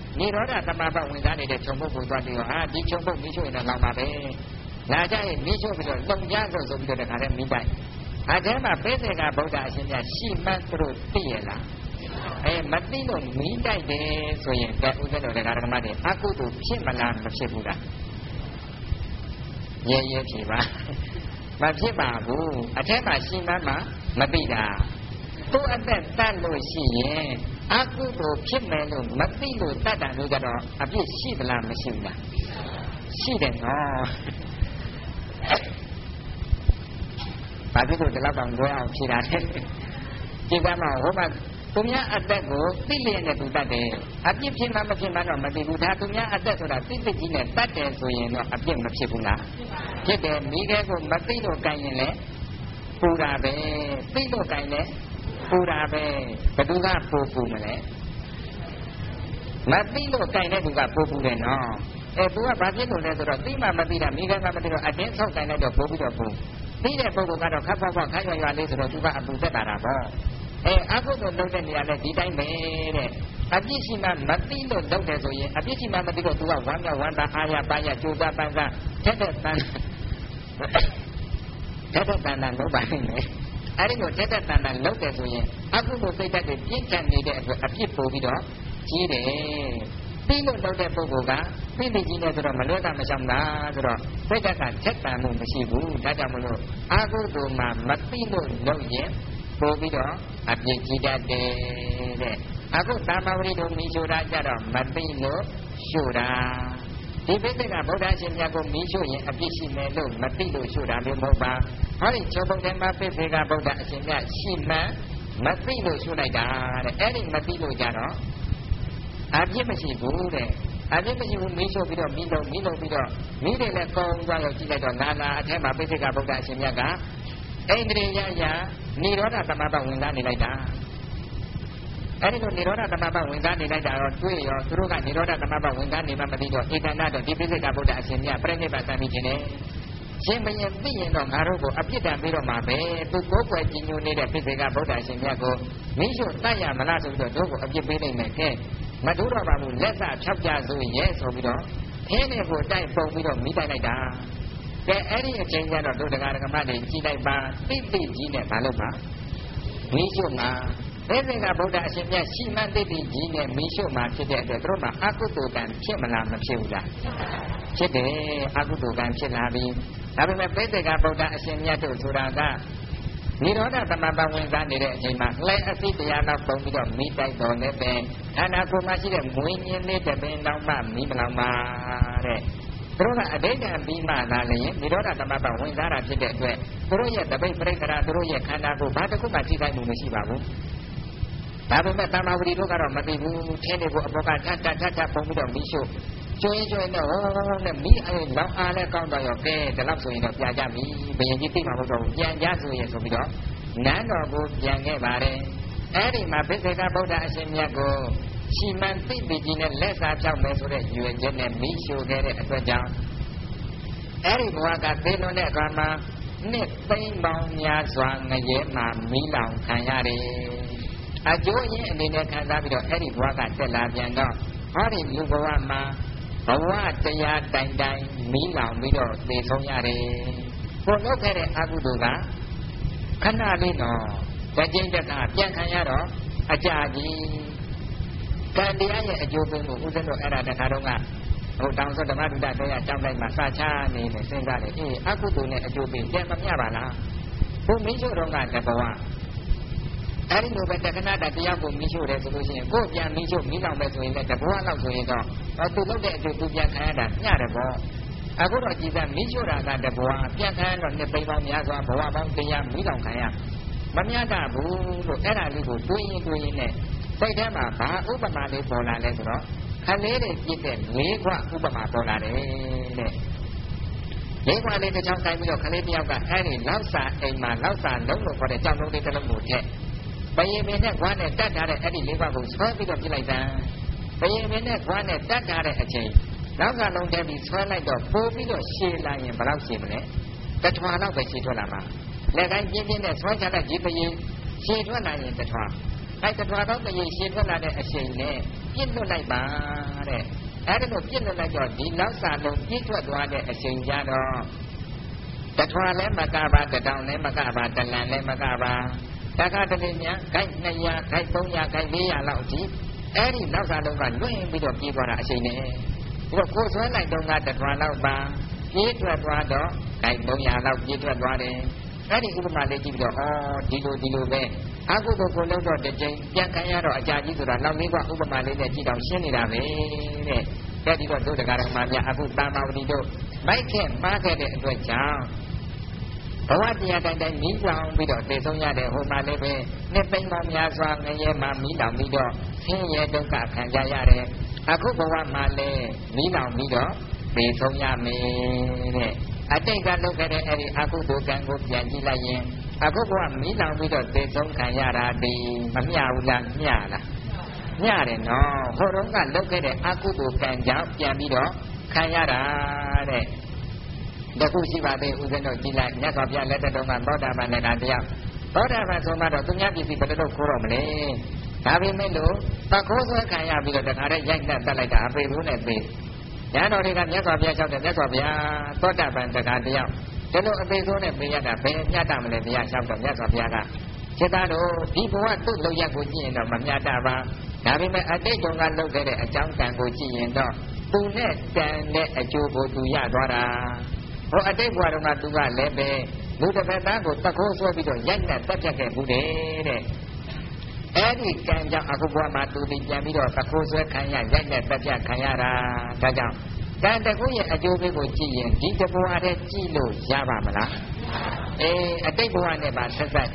နိရောဓသမဘဝင်စားနေတဲ့ခြုံပုတ်ကိုသွားပြီးတော့ဟာဒီခြုံပုတ်မိချိုရင်တော့လောင်ပါပဲလာကြရင်မိချိုပြီးတော့လုံကြဆိုဆိုပြီးတော့တခါတည်းမိတိုက်အဲထဲမှာပိဿကဗုဒ္ဓအရှင်မြတ်ရှိမှတ်သူတို့သိရလားမသိလို့မိတိုက်တယ်ဆိုရင်ကဲဥစ္စာတော်တရားဓမ္မတွေအကုသိုလ်ဖြစ်မလားမဖြစ်ဘူးလားရဲဖြစ်ပါမဖြစ်ပါဘူးအထက်မှာရှိမှမှမသိတာသူ့အသက်တတ်လို့ရှိရင်အကုသိုလ်ဖြစ်မယ်လို့မသိလို့တတ်တာလို့ကြတော့အပြစ်ရှိသလားမရှိဘူးလားရှိတယ်နော်ဘာဖြစ်လို့ဒီလောက်တောင်လွဲအောင်ဖြေတာလဲဒီကမှာဟိုမှာသူများအသက်ကိုသိလျက်နဲ့သူတတ်တယ်အပြစ်ဖြစ်မှမဖြစ်မှတော့မသိဘူးဒါသူများအသက်ဆိုတာသိသိကြီးနဲ့တတ်တယ်ဆိုရင်တော့အပြစ်မဖြစ်ဘူးလားဖြစ်တယ်မိခဲကိုမသိလို့ကြင်ရင်လည်းပူတာပဲသိလို့ကြင်လည်းပူတာပဲဘသူကပူမလဲမသိလို့ကြင်တဲ့သူကပူတယ်နော်သူကဘာဖြစ်လို့လဲဆိုတော့သိမှမသိတာမိခဲကမသိတော့အတင်းဆောက်ကြင်လိုက်တော့ပူပြီးတော့ပူသိတဲ့ပုဂ္ဂိုလ်ကတော့ခပ်ဖောက်ဖောက်ခါရွရွလေးဆိုတော့သူကအပူသက်တာပေါ့အကုသိုလ်လုပ်တဲ့နေရာနဲ့ဒီတိုင်းပဲတဲ့အပြစ်ရှိမှမသိလို့လုပ်တယ်ဆိုရင်အပြစ်ရှိမှမသိတော့သူကဝမ်းမြောက်ဝမ်းသာအားရပါရကြိုးစားပန်းစားထက်တဲ့တန်လုပ်ပါနေတယ်အဲဒီလိုထက်တဲ့တန်လုပ်တယ်ဆိုရင်အကုသိုလ်စိတ်ဓာတ်တွေပြင်းထန်နေတဲ့အတွက်အပြစ်ပို့ပြီးတော့ကြီးတယ်ပြီးလို့လုပ်တဲ့ပုဂ္ဂိုလ်ကပြင်းပြကြီးနေဆိုတော့မလွဲတာမရှောင်တာဆိုတော့စိတ်ဓာတ်ကထက်တန်မှုမရှိဘူးဒါကြောင့်မလို့အကုသိုလ်မှာမသိလို့လုပ်ရင်ပို့ပြီးတော့အပြစ်ကြီးတတ်တယ်တဲ့အခုသာမဝတိတို့မိရှို့တာကြတော့မသိလို့ရှို့တာဒီပိဋကဗုဒ္ဓရှင်မြတ်ကိုမိရှို့ရင်အပြစ်ရှိမယ်လို့မသိလို့ရှို့တာမျိုးမဟုတ်ပါဟောဒီချုပ်ပုံထဲမှာပိဋကဗုဒ္ဓအရှင်မြတ်ရှိမှမသိလို့ရှို့လိုက်တာတဲ့အဲ့ဒီမသိလို့ကြတော့အပြစ်မရှိဘူးတဲ့အပြစ်မရှိဘူးမိရှို့ပြီးတော့မိလုံးပြီးတော့မိတယ်လည်းကောင်းသွားရောက်ကြည့်လိုက်တော့နာအထက်မှာပိဋကဗုဒ္ဓအရှင်မြတ်ကဣန္ဒြေယယနိရောဓသမဘဝင်စားနေလိုက်တာအဲ့ဒီလိုနိရောဓသမဘဝင်စားနေလိုက်တာတော့တွေ့ရောသူတို့ကနိရောဓသမဘဝင်စားနေမှမသိတော့ဧကန္တတော့ဒီပိစိကဗုဒ္ဓအရှင်မြတ်ပြိဋိဘသံမိခြင်းနဲ့ရှင်ဘယင်သိရင်တော့ငါတို့ကိုအပြစ်ဒဏ်ပေးတော့မှာပဲသူကိုယ်ွယ်ကြီးညိုနေတဲ့ပိစိကဗုဒ္ဓအရှင်မြတ်ကိုမိရှုတတ်ရမလားဆိုပြီးတော့တို့ကိုအပြစ်ပေးနိုင်မယ်ကဲမတို့တော့ပါဘူးလက်စဖြောက်ကြဆိုရင်ဆိုပြီးတော့ခင်းနေကိုတိုက်ပုံပြီးတော့မိတိုက်လိုက်တာကဲအဲ့ဒီအချိန်ကျတော့တို့တရားဓမ္မတွေကြည်လိုက်ပါသိသိကြီးနဲ့မလုပ်ပါမိရှုမှာဘယ်စဉ်ကဗုဒ္ဓအရှင်မြတ်ရှိမှန်းသိသိကြီးနဲ့မိရှုမှာဖြစ်တဲ့အတွက်တို့မှာအကုသိုလ်ကံဖြစ်မလားမဖြစ်ဘူးလားဖြစ်တယ်အကုသိုလ်ကံဖြစ်လာပြီဒါပေမဲ့ဘယ်စဉ်ကဗုဒ္ဓအရှင်မြတ်တို့ဆိုတာကနိရောဓသမဘဝင်စားနေတဲ့အချိန်မှာလှဲအစိတရားတော့ပုံပြီးတော့မိတိုက်တော်နဲ့ပဲခန္ဓာကိုယ်မှာရှိတဲ့မွေးညင်းလေးတပင်တောင်မှမိမလောင်ပါတဲ့သူတို့ကအဋ္ဌံပြီးမှလာလျင်နိရောဓသမဘဝင်စားတာဖြစ်တဲ့အတွက်သူတို့ရဲ့တပိတ်ပြိခရာသူတို့ရဲ့ခန္ဓာကိုယ်ဘာတစ်ခုမှထိခိုက်မှုမရှိပါဘူးဒါပေမဲ့တမ္မာဝတိတို့ကတော့မသိဘူးထင်းတွေကိုအပေါ်ကထပ်ပုံပြီးတော့မိရှုကျွင်းနဲ့ဟောနဲ့မိအဲ့လောက်အားနဲ့ကောင်းတော့ရောကဲဒီလောက်ဆိုရင်တော့ပြကြပြီဘယင်ကြီးသိမှာမဟုတ်တော့ဘူးပြန်ကြဆိုရင်ဆိုပြီးတော့နန်းတော်ကိုပြန်ခဲ့ပါတယ်အဲ့ဒီမှာဘိသေကဗုဒ္ဓအရှင်မြတ်ကိုရှီမန်သိပြီကြီးနဲ့လက်စာဖြောက်မယ်ဆိုတဲ့ရွယ်ချက်နဲ့မိရှုခဲ့တဲ့အတွက်ကြောင့်အဲ့ဒီဘဝကသေလွန်တဲ့အခါမှာနှစ်သိန်းပေါင်းများစွာငရဲမှာမိလောင်ခံရတယ်အကျိုးရင်းအနေနဲ့ခံစားပြီးတော့အဲ့ဒီဘဝကတက်လာပြန်တော့ဟောဒီလူဘဝမှာဘဝတရားတိုင်မိလောင်ပြီးတော့သေဆုံးရတယ်။ကိုလုပ်ခဲ့တဲ့အကုသိုလ်ကခဏလေးတော့တကြိမ်တခါပြန်ခံရတော့အကြာကြီးကံတရားရဲ့အကျိုးပေးမှုဦးဇင်းတို့အဲ့ဒါတခါတော့ကဟိုတောင်စောဓမ္မဒုဒ္ဒတရားကြောင်းလိုက်မှာစချနေတယ်စဉ်းစားတယ်အကုသိုလ်နဲ့အကျိုးပေးပြန်မမျှပါလား။ဘုမိချို့တော့ကတဘဝအဲ့ဒီလိုပဲတက္ကနာတရားကိုမိရှုတယ်ဆိုလို့ရှိရင်ကိုယ်ပြန်မိရှုမိလောင်ပဲဆိုရင်လည်းတဘဝလောက်ဆိုရင်တော့သူလုပ်တဲ့အကျိုးသူပြန်ခံရတာမျှတယ်ပေါ့အခုတော့ကြည်စမ်းမိရှုတာကတဘဝပြန်ခံရတော့နှစ်သိန်းပေါင်းများစွာဘဝပေါင်းတရားမိလောင်ခံရမမျှတာဘူးလို့အဲ့ဒါလေးကိုတွေးရင်နဲ့စိတ်ထဲမှာဘာဥပမာလေးပေါ်လာလဲဆိုတော့ခလေးတွေပြည့်တဲ့လေးခွဥပမာပေါ်လာတယ်တဲ့လေးခွလေးတစ်ချောင်းတိုင်းပြီးတော့ခလေးတစ်ယောက်ကအဲ့ဒီလောက်စာအိမ်မှာလောက်စာလုံးလို့ခေါ်တဲ့ကြောင်လုံးလေးတစ်လုံးကိုထည့်ဘယင်မင်းနဲ့ခွားနဲ့တတ်ထားတဲ့အဲ့ဒီလေးခွကိုဆွဲပြီးတော့ပြလိုက်တာဘယင်မင်းနဲ့ခွားနဲ့တတ်ထားတဲ့အချိန်နောက်ကလုံးတဲပြီးဆွဲလိုက်တော့ပိုးပြီးတော့ရှည်လာရင်ဘယ်လောက်ရှည်မလဲတထွာလောက်ပဲရှည်ထွက်လာမှာလက်ကိုင်းပြင်းပြင်းနဲ့ဆွဲချလိုက်ဒီဘယင်ရှည်ထွက်လာရင်တထွာအဲ့တထွာတော့ဘယင်ရှည်ထွက်လာတဲ့အချိန်နဲ့ပြစ်လွတ်လိုက်ပါတဲ့အဲ့ဒါကိုပြစ်လွတ်လိုက်တော့ဒီလောက်စာလုံးပြည့်ထွက်သွားတဲ့အချိန်ကြတော့တထွာလည်းမကပါတတောင်လည်းမကပါတလန်လည်းမကပါတခါတလေညာခိုက်200ခိုက်300ခိုက်400လောက်အထိအဲ့ဒီလောက်စာလုံးကလွင့်ပြီးတော့ပြေးသွားတာအချိန်နဲ့ပြီးတော့ကိုယ်ဆွဲလိုက်တော့ကတထွာလောက်ပါပြေးထွက်သွားတော့ခိုက်300လောက်ပြေးထွက်သွားတယ်အဲ့ဒီဥပမာလေးကြည့်ပြီးတော့ဒီလိုပဲအကုသိုလ်ကိုလုံးတော့တစ်ကြိမ်ပြန်ခံရတော့အကြာကြီးဆိုတာနောက်လေးကဥပမာလေးနဲ့ကြည့်တော့ရှင်းနေတာပဲတဲ့အဲ့ဒီတော့ဒုဒကာရမများအခုတာမဝတိတို့မိုက်ခဲ့မှားခဲ့တဲ့အတွက်ကြောင့်ဘဝတရားတိုင်းမီးလောင်ပြီးတော့သေဆုံးရတဲ့ဟိုမှာလည်းပဲနှစ်သိန်းပေါင်းများစွာငရဲမှာမီးလောင်ပြီးတော့ဆင်းရဲဒုက္ခခံကြရတယ်အခုဘဝမှာလည်းမီးလောင်ပြီးတော့သေဆုံးရမယ်တဲ့အတိတ်ကလုပ်ခဲ့တဲ့အဲ့ဒီအကုသိုလ်ကံကိုပြန်ကြည့်လိုက်ရင်အခုဘဝမီးလောင်ပြီးတော့သေဆုံးခံရတာဒီမမျှဘူးလားမျှလားမျှတယ်နော်ဟိုတုန်းကလုပ်ခဲ့တဲ့အကုသိုလ်ကံကြောင့်ပြန်ပြီးတော့ခံရတာတဲ့တခုရှိပါသေးဦးဇင်းတို့ကြည်လိုက်မြတ်စွာဘုရားလက်ထက်တုန်းကသောတာပန်နဲ့တယောက်သောတာပန်ဆိုမှတော့သူများပစ္စည်းဘယ်လိုခိုးတော့မလဲဒါပေမဲ့လို့တခိုးဆွဲခံရပြီးတော့တခါတည်းရိုက်နှက်တက်လိုက်တာအပေဘူးနဲ့ပေဉာဏ်တော်တွေကမြတ်စွာဘုရားလျှောက်တယ်မြတ်စွာဘုရားသောတာပန်တခါတယောက်ဒီလိုအပေဆိုးနဲ့ပေရတာဘယ်မျှတမလဲတရားလျှောက်တော့မြတ်စွာဘုရားကစေတတို့ဒီဘဝသူ့လုံရက်ကိုကြည့်ရင်တော့မမျှတပါဒါပေမဲ့အတိတ်တုန်းကလုပ်ခဲ့တဲ့အကြောင်းကံကိုကြည့်ရင်တော့သူနဲ့တန်တဲ့အကျိုးကိုသူရသွားတာဟိုအတိတ်ဘဝတုန်းကသူကလည်းပဲလူတစ်ဖက်သားကိုတခိုးဆွဲပြီးတော့ရိုက်နှက်တက်ပြတ်ခဲ့ဘူးတဲ့အဲ့ဒီကံကြောင့်အခုဘဝမှာသူဒီပြန်ပြီးတော့တခိုးဆွဲခံရရိုက်နှက်တက်ပြတ်ခံရတာဒါကြောင့်ကံတကူရဲ့အကျိုးပေးကိုကြည့်ရင်ဒီတဘဝတည်းကြည့်လို့ရပါမလားအတိတ်ဘဝနဲ့ပါဆက်ဆက်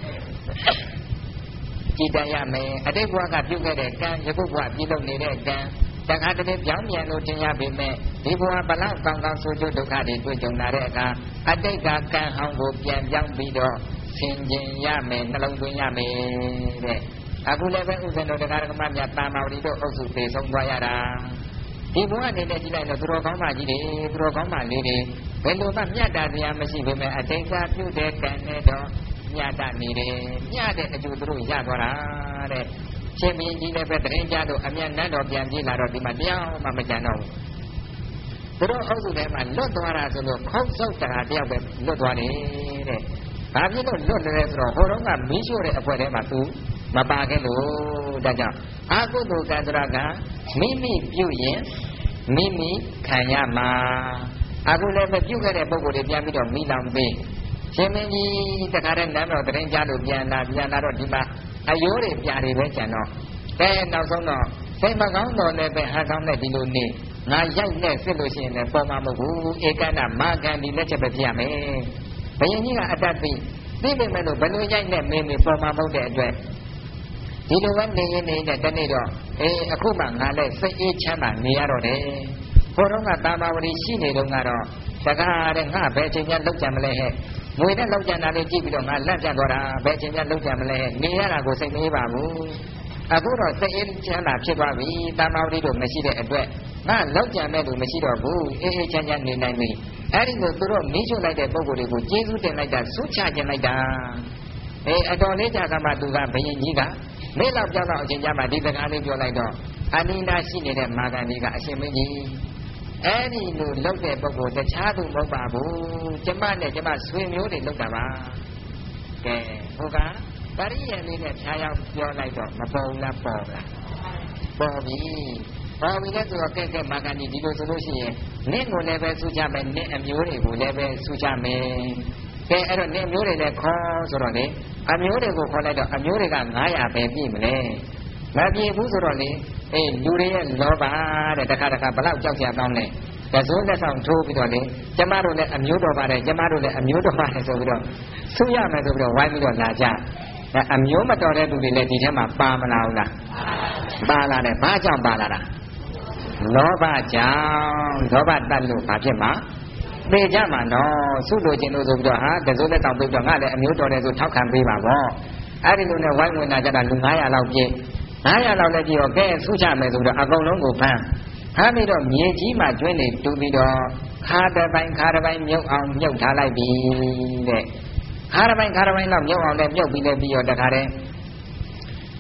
ကြည်တရမယ်အတိတ်ဘဝကပြုခဲ့တဲ့ကံယခုဘဝပြုလုပ်နေတဲ့ကံတခါတည်းပြောင်းပြန်လို့တင်ရပေမဲ့ဒီဘဝဘလောက်ကောင်းကောင်းဆိုးကျိုးဒုက္ခတွေတွေ့ကြုံလာတဲ့အခါအတိတ်ကကံဟောင်းကိုပြန်ပြောင်းပြီးတော့ဆင်ခြင်ရမယ်နှလုံးသွင်းရမယ်တဲ့အခုလည်းပဲဥစ္စာတို့တရားဓမ္မများတာမာဝတိတို့အုပ်စုသေဆုံးသွားရတာဒီဘဝအနေနဲ့ကြည့်လိုက်တော့သူတော်ကောင်းမှကြီးတွေသူတော်ကောင်းမှလေးတွေဘယ်လိုမှမျှတတရားမရှိပေမဲ့အတိတ်ကပြုတဲ့ကံနဲ့တော့မျှတနေတယ်မျှတဲ့အကျိုးသူတို့ရသွားတာတဲ့ရှင်ဘုရင်ကြီးလည်းပဲတရင်ကြလို့အမျက်နှံတော်ပြန်ပြေးလာတော့ဒီမှာတရားမှမကြံတော့ဘူးသူတို့အုပ်စုထဲမှာလွတ်သွားတာဆိုလို့ခုတ်ဆုပ်တရာတယောက်ပဲလွတ်သွားတယ်တဲ့ဘာဖြစ်လို့လွတ်လဲဆိုတော့ဟိုတုန်းကမီးရှို့တဲ့အဖွဲထဲမှာသူမပါခဲ့လို့ဒါကြောင့်အကုသိုလ်ကံတရာကမိမိပြုရင်မိမိခံရမှာအခုလည်းပဲပြုခဲ့တဲ့ပုံကိုယ်တွေပြန်ပြီးတော့မိလောင်ပေးရှင်မင်းကြီးတခါတည်းနမ်းတော်တရင်ကြလို့ပြန်လာတော့ဒီမှာအယိုးတွေပြာတွေပဲကျန်တော့နောက်ဆုံးတော့စိတ်မကောင်းတော့လည်းပဲဟာကောင်းတဲ့ဒီလိုနေငါရိုက်နဲ့စစ်လို့ရှိရင်လည်းပေါ်မှာမဟုတ်ဘူးဧကန္တမာကံဒီလက်ချက်ပဲပြရမယ်ဘယင်ကြီးကအတတ်သိပေမဲ့လို့ဘယ်လိုရိုက်နဲ့မင်းပေါ်မှာမဟုတ်တဲ့အတွက်ဒီလိုပဲနေရင်နေတဲ့တနေ့တော့အခုမှငါလည်းစိတ်အေးချမ်းသာနေရတော့တယ်ဘုရားကတာမာဝတိရှိနေတော့ကတော့တကားတဲ့ငါဘယ်ချိန်မှလောက်ကြံမလဲဟဲ့ငွေနဲ့လောက်ကြံတာလေးကြည့်ပြီးတော့ငါလက်ပြတ်သွားတာဘယ်ချိန်မှလောက်ကြံမလဲနေရတာကိုစိတ်မအေးပါဘူးအခုတော့စိတ်အေးချမ်းသာဖြစ်သွားပြီတာမာဝတိတို့မရှိတဲ့အတွက်ငါလောက်ကြံမဲ့သူမရှိတော့ဘူးအေးအေးချမ်းချမ်းနေနိုင်ပြီအဲ့ဒီလိုသူတို့မီးရှို့လိုက်တဲ့ပုံကိုယ်တွေကိုကျေးဇူးတင်လိုက်တာဆုချခြင်းလိုက်တာအတော်လေးကြာကမှသူကဘယင်ကြီးကနေ့လောက်ကြောက်တော့အချိန်ကြမှာဒီစကားလေးပြောလိုက်တော့အနိနာရှိနေတဲ့မာဂန္ဒီကအရှင်မင်းကြီးအဲ့ဒီလိုလောက်တဲ့ပုဂ္ဂိုလ်တခြားသူမဟုတ်ပါဘူးကျမနဲ့ကျမဆွေမျိုးတွေလောက်တာပါကဲဟိုကပရိယလေးနဲ့ဖြားရောက်ပြောလိုက်တော့မပေါ်လားပေါ်လားပေါ်ပြီပေါ်ပြီလဲဆိုတော့ကဲမာဂန္ဒီဒီလိုဆိုလို့ရှိရင်နင့်ကိုလည်းပဲဆူချမယ်နင့်အမျိုးတွေကိုလည်းပဲဆူချမယ်ကဲအဲ့တော့နင့်မျိုးတွေလည်းခေါ်ဆိုတော့လေအမျိုးတွေကိုခေါ်လိုက်တော့အမျိုးတွေက900ပဲပြည့်မလဲမပြည့်ဘူးဆိုတော့လေလူတွေရဲ့လောဘတဲ့တခါဘလောက်ကြောက်ကြကောင်းလဲဒါဆိုလက်ဆောင်ထိုးပြီးတော့လေကျမတို့လည်းအမျိုးတော်ပါတယ်ကျမတို့လည်းအမျိုးတော်ပါတယ်ဆိုပြီးတော့ဆူရမယ်ဆိုပြီးတော့ဝိုင်းပြီးတော့လာကြအမျိုးမတော်တဲ့လူတွေလည်းဒီထဲမှာပါမလာဘူးလားပါလာတယ်ဘာကြောင့်ပါလာတာလောဘကြောင့်လောဘတတ်လို့ဘာဖြစ်မှာပေကြမှာနော်ဆုလို့ခြင်းလို့ဆိုပြီးတော့ဟာတစိုးလက်ဆောင်ပြီးတော့ငါလည်းအမျိုးတော်တယ်ဆိုထောက်ခံပေးပါပေါ့အဲ့ဒီလိုနဲ့ဝိုင်းဝင်လာကြတာလူ900လောက်ပြည့်900လောက်လည်းကြည့်တော့ကဲဆုချမယ်ဆိုတော့အကုန်လုံးကိုဖမ်းပြီးတော့မြေကြီးမှာကျွင်းနေတူပြီးတော့ခါတစ်ပိုင်းမြုပ်အောင်မြုပ်ထားလိုက်ပြီတဲ့ခါတစ်ပိုင်းလောက်မြုပ်အောင်လည်းမြုပ်ပြီးလည်းပြီးတော့တခါတည်း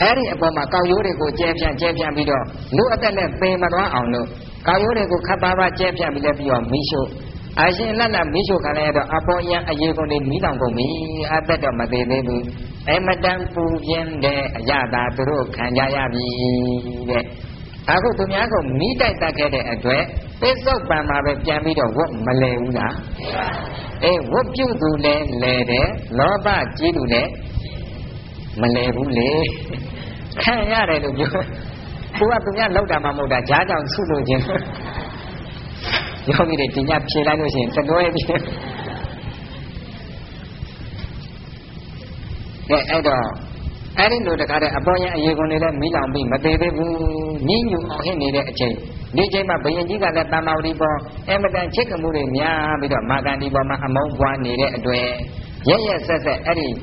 အဲ့ဒီအပေါ်မှာကောက်ရိုးတွေကိုကျဲပြန့်ပြီးတော့လူအသက်နဲ့ပင်မသွားအောင်လို့ကောက်ရိုးတွေကိုခပ်ပါးပါးကျဲပြန့်ပြီးတော့မီးရှို့အရှင်လက်လက်မီးရှို့ခံလိုက်ရတော့အပေါ်ရန်အရေကုန်တွေမီးတောင်ကုန်ပြီအသက်တော့မသေးသေးဘူးအမတန်ပူပြင်းတဲ့အရသာသူတို့ခံကြရပြီတဲ့အခုသူများကမီးတိုက်တတ်ခဲ့တဲ့အတွက်ပစ္စုပန်မှာပဲပြန်ပြီးတော့ဝတ်မလဲဘူးလားဝတ်ပြုသူလည်းလဲတယ်လောဘကြီးသူလည်းမလဲဘူးလေခံရတယ်လို့ပြောကိုကသူများလောက်တာမှမဟုတ်တာကြားကြောင်ဆုလို့ခြင်းယောဂီတွေဒီညဖြေလိုက်လို့ရှိရင်တတွဲပြီအဲ့တော့အဲ့ဒီလိုတခါတည်းအပေါ်ရန်အရေကုန်တွေလည်းမီးလောင်ပြီးမသေးသေးဘူးညှဉ်းညူအောင်ဟစ်နေတဲ့အချိန်ဒီချိန်မှာဘယင်ကြီးကလည်းတမ္မာဝတိပေါ်အမတန်ချစ်ကမှုတွေများပြီးတော့မာဂန္ဒီပေါ်မှာအမုန်းပွားနေတဲ့အတွက်ရက်ဆက်အဲ့ဒီ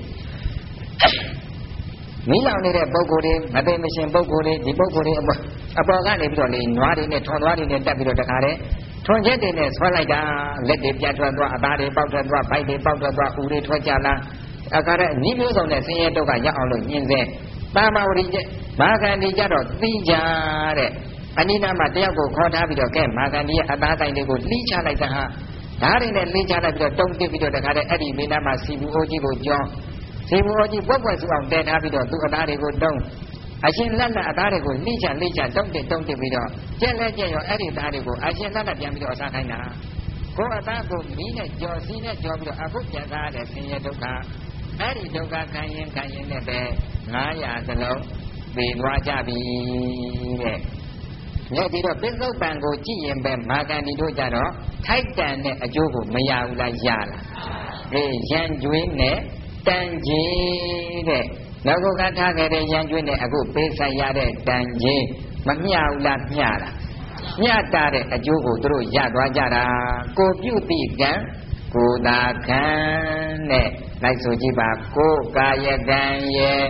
မီးလောင်နေတဲ့ပုဂ္ဂိုလ်တွေမသိမရှင်ပုဂ္ဂိုလ်တွေဒီပုဂ္ဂိုလ်တွေအပေါ်ကနေပြီးတော့လေနွားတွေနဲ့ထွန်သွားတွေနဲ့တက်ပြီးတော့တခါတည်းထွန်ချက်တွေနဲ့ဆွဲလိုက်တာလက်တွေပြတ်ထွက်သွားအသားတွေပေါက်ထွက်သွားဗိုက်တွေပေါက်ထွက်သွားဦးတွေထွက်ကြလာအခါတဲ့ဤမျိုးစုံနဲ့ဆင်းရဲဒုက္ခရောက်အောင်လို့ညှင်းစေပါမဝတိကျမာဂန္ဒီကြတော့သိကြတဲ့အနိနာမှာတယောက်ကိုခေါ်ထားပြီးတော့ကဲမာဂန္ဒီရဲ့အသားဆိုင်တွေကိုလှီးချလိုက်တာဟာဓာတ်တွေနဲ့လှီးချလိုက်ပြီးတော့တုံးတက်ပြီးတော့တခါတဲ့အဲ့ဒီမိနာမှာစီဘူးအိုးကြီးကိုကြောင်းစီဘူးအိုးကြီးပွက်ပွက်စုအောင်တဲထားပြီးတော့သူ့အသားတွေကိုတုံးအရှင်လက်လက်အသားတွေကိုလှီးချတုံးတက်ပြီးတော့ကျက်လက်ကျက်ရောအဲ့ဒီသားတွေကိုအရှင်လက်လက်ပြန်ပြီးတော့အစားခိုင်းတာကိုယ်အသားကိုမီးနဲ့ကြော်စီးနဲ့ကြော်ပြီးတော့အခုပြန်စားရတဲ့ဆင်းရဲဒုက္ခအဲ့ဒီဒုက္ခခံရင်နဲ့ပဲ900စလုံးသိသွားကြပြီတဲ့။လက်ဒီတော့ပစ္စုပန်ကိုကြည့်ရင်ပဲမာဂန္ဒီတို့ကြတော့ထိုက်တန်တဲ့အကျိုးကိုမရဘူးလားရလား။ရန်ကျွေးနဲ့တန်ကြီးတဲ့။နောက်ကထားခဲ့တဲ့ရန်ကျွေးနဲ့အခုပေးဆိုင်ရတဲ့တန်ကြီးမမျှဘူးလားမျှလား။မျှတာတဲ့အကျိုးကိုသူတို့ရသွားကြတာကိုပြုတိကံကိုယ်သာခံနဲ့လိုက်ဆိုကြည့်ပါကိုယ်ကာယကံရဲ့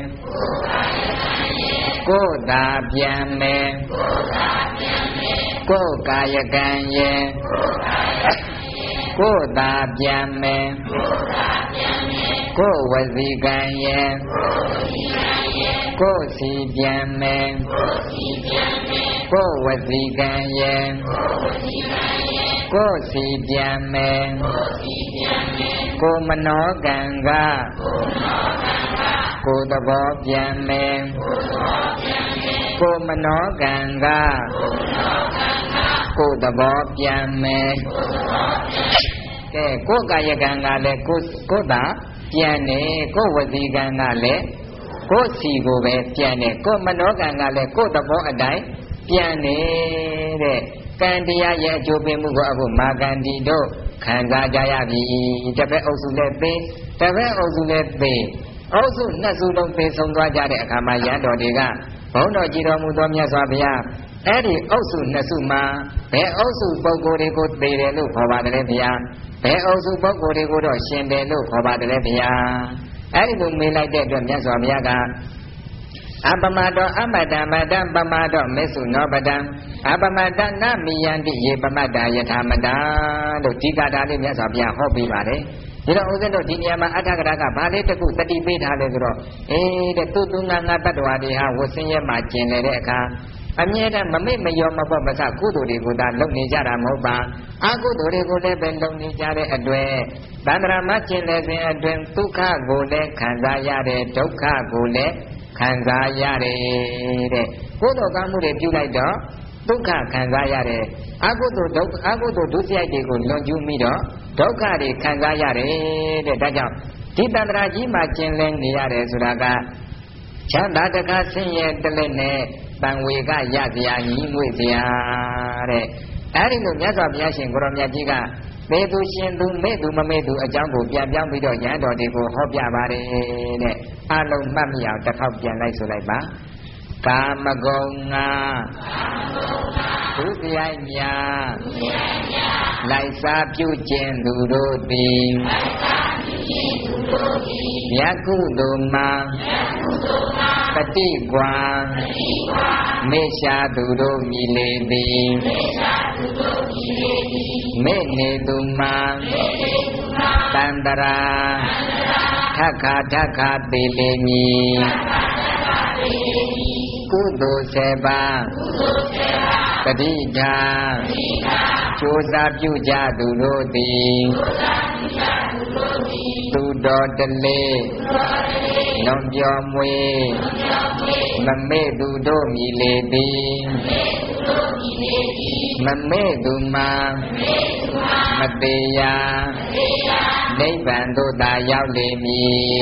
ကိုယ်သာပြန်မယ်ကိုယ်ကာယကံရဲ့ကိုယ်သာပြန်မယ်ကိုယ်ဝစီကံရဲ့ကိုယ်စီပြန်မယ်ကိုယ်ဝစီကံရဲ့ကိုယ်စီပြန်မယ်ကိုယ်မနောကံကကိုယ်သဘောပြန်မယ်ကိုယ်မနောကံကကိုယ်သဘောပြန်မယ်ကဲကိုယ်ကာယကံကလည်းကိုယ်သာပြန်နေကိုယ်ဝစီကံကလည်းကိုယ်စီကိုပဲပြန်နေကိုယ်မနောကံကလည်းကိုယ်သဘောအတိုင်းပြန်နေတဲ့ကံတရားရဲ့အကျိုးပေးမှုကိုအခုမာဂန္ဒီတို့ခံစားကြရပြီတစ်ဖက်အုပ်စုလည်းသိတစ်ဖက်အုပ်စုလည်းသိအုပ်စုနှစ်စုလုံးသိဆုံးသွားကြတဲ့အခါမှာရဟန်းတော်တွေကဘုန်းတော်ကြည်တော်မူသောမြတ်စွာဘုရားအဲ့ဒီအုပ်စုနှစ်စုမှာဘယ်အုပ်စုပုဂ္ဂိုလ်တွေကိုသိတယ်လို့ခေါ်ပါတယ်ဗျာဘယ်အုပ်စုပုဂ္ဂိုလ်တွေကိုတော့ရှင်တယ်လို့ခေါ်ပါတယ်ဗျာအဲ့ဒီလိုမေးလိုက်တဲ့အတွက်မြတ်စွာဘုရားကအပမတောအမတံမတံပမတောမေစုနောပတံအပမတနမိယန္တိယေပမတ္တာယထာမတံလို့ဒီကတာလေးမြတ်စွာဘုရားဟောပြပါတယ်ဒီတော့ဦးဇင်းတို့ဒီနေရာမှာအဋ္ဌကရာကဘာလေးတခုတတိပေးထားလဲဆိုတော့တဲ့သူငါတတ္တဝါတွေဟာဝဆင်းရဲမှာကျင်နေတဲ့အခါအမြဲတမ်းမမေ့မလျော်မပေါ့မဆကုသိုလ်တွေကိုသာလုပ်နေကြတာမဟုတ်ပါအကုသိုလ်တွေကိုလည်းပဲလုပ်နေကြတဲ့အတွက်သန္တရာမကျင်တဲ့စဉ်အတွင်းဒုက္ခကိုလည်းခံစားရတဲ့ဒုက္ခကိုလည်းခံစားရတယ်တဲ့ကုသိုလ်ကောင်းမှုတွေပြုလိုက်တော့ဒုက္ခခံစားရတယ်အကုသိုလ်ဒုစရိုက်တွေကိုလွန်ကျူးပြီးတော့ဒုက္ခတွေခံစားရတယ်တဲ့ဒါကြောင့်ဒီတန္တရာကြီးမှာကျင်လည်နေရတယ်ဆိုတာကချမ်းသာတကားဆင်းရဲတလက်နဲ့တန်ဝေကရစရာညီငွေစရာတဲ့အဲဒီလိုမြတ်စွာဘုရားရှင်ကိုရောမြတ်ကြီးကမေသူရှင်သူမေသူမမေသူအကြောင်းကိုပြန်ပြောင်းပြီးတော့ရဟန်းတော်တွေကိုဟောပြပါတယ်တဲ့အလုံးမှတ်မိအောင်တစ်ခေါက်ပြန်လိုက်ဆိုလိုက်ပါကာမဂုဏ်ငါဒုစရိုက်များလိုက်စားပြုခြင်းသူတို့သည်မြတ်ကုသိုလ်မှာပฏิကွာမေရှာသူတို့မြည်လေသည်မေနေသူမှာတန္တရာထခါသေးလေမည်သိုလ်7ပါးတတိထာကြိုးစားပြုကြသူတို့သည်သူတော်တလေးလွန်ပြောမွေမမေ့သူတို့မြည်လေသည်မမေ့သူမှာမသေးရာနိဗ္ဗာန်သို့သာရောက်လေမည်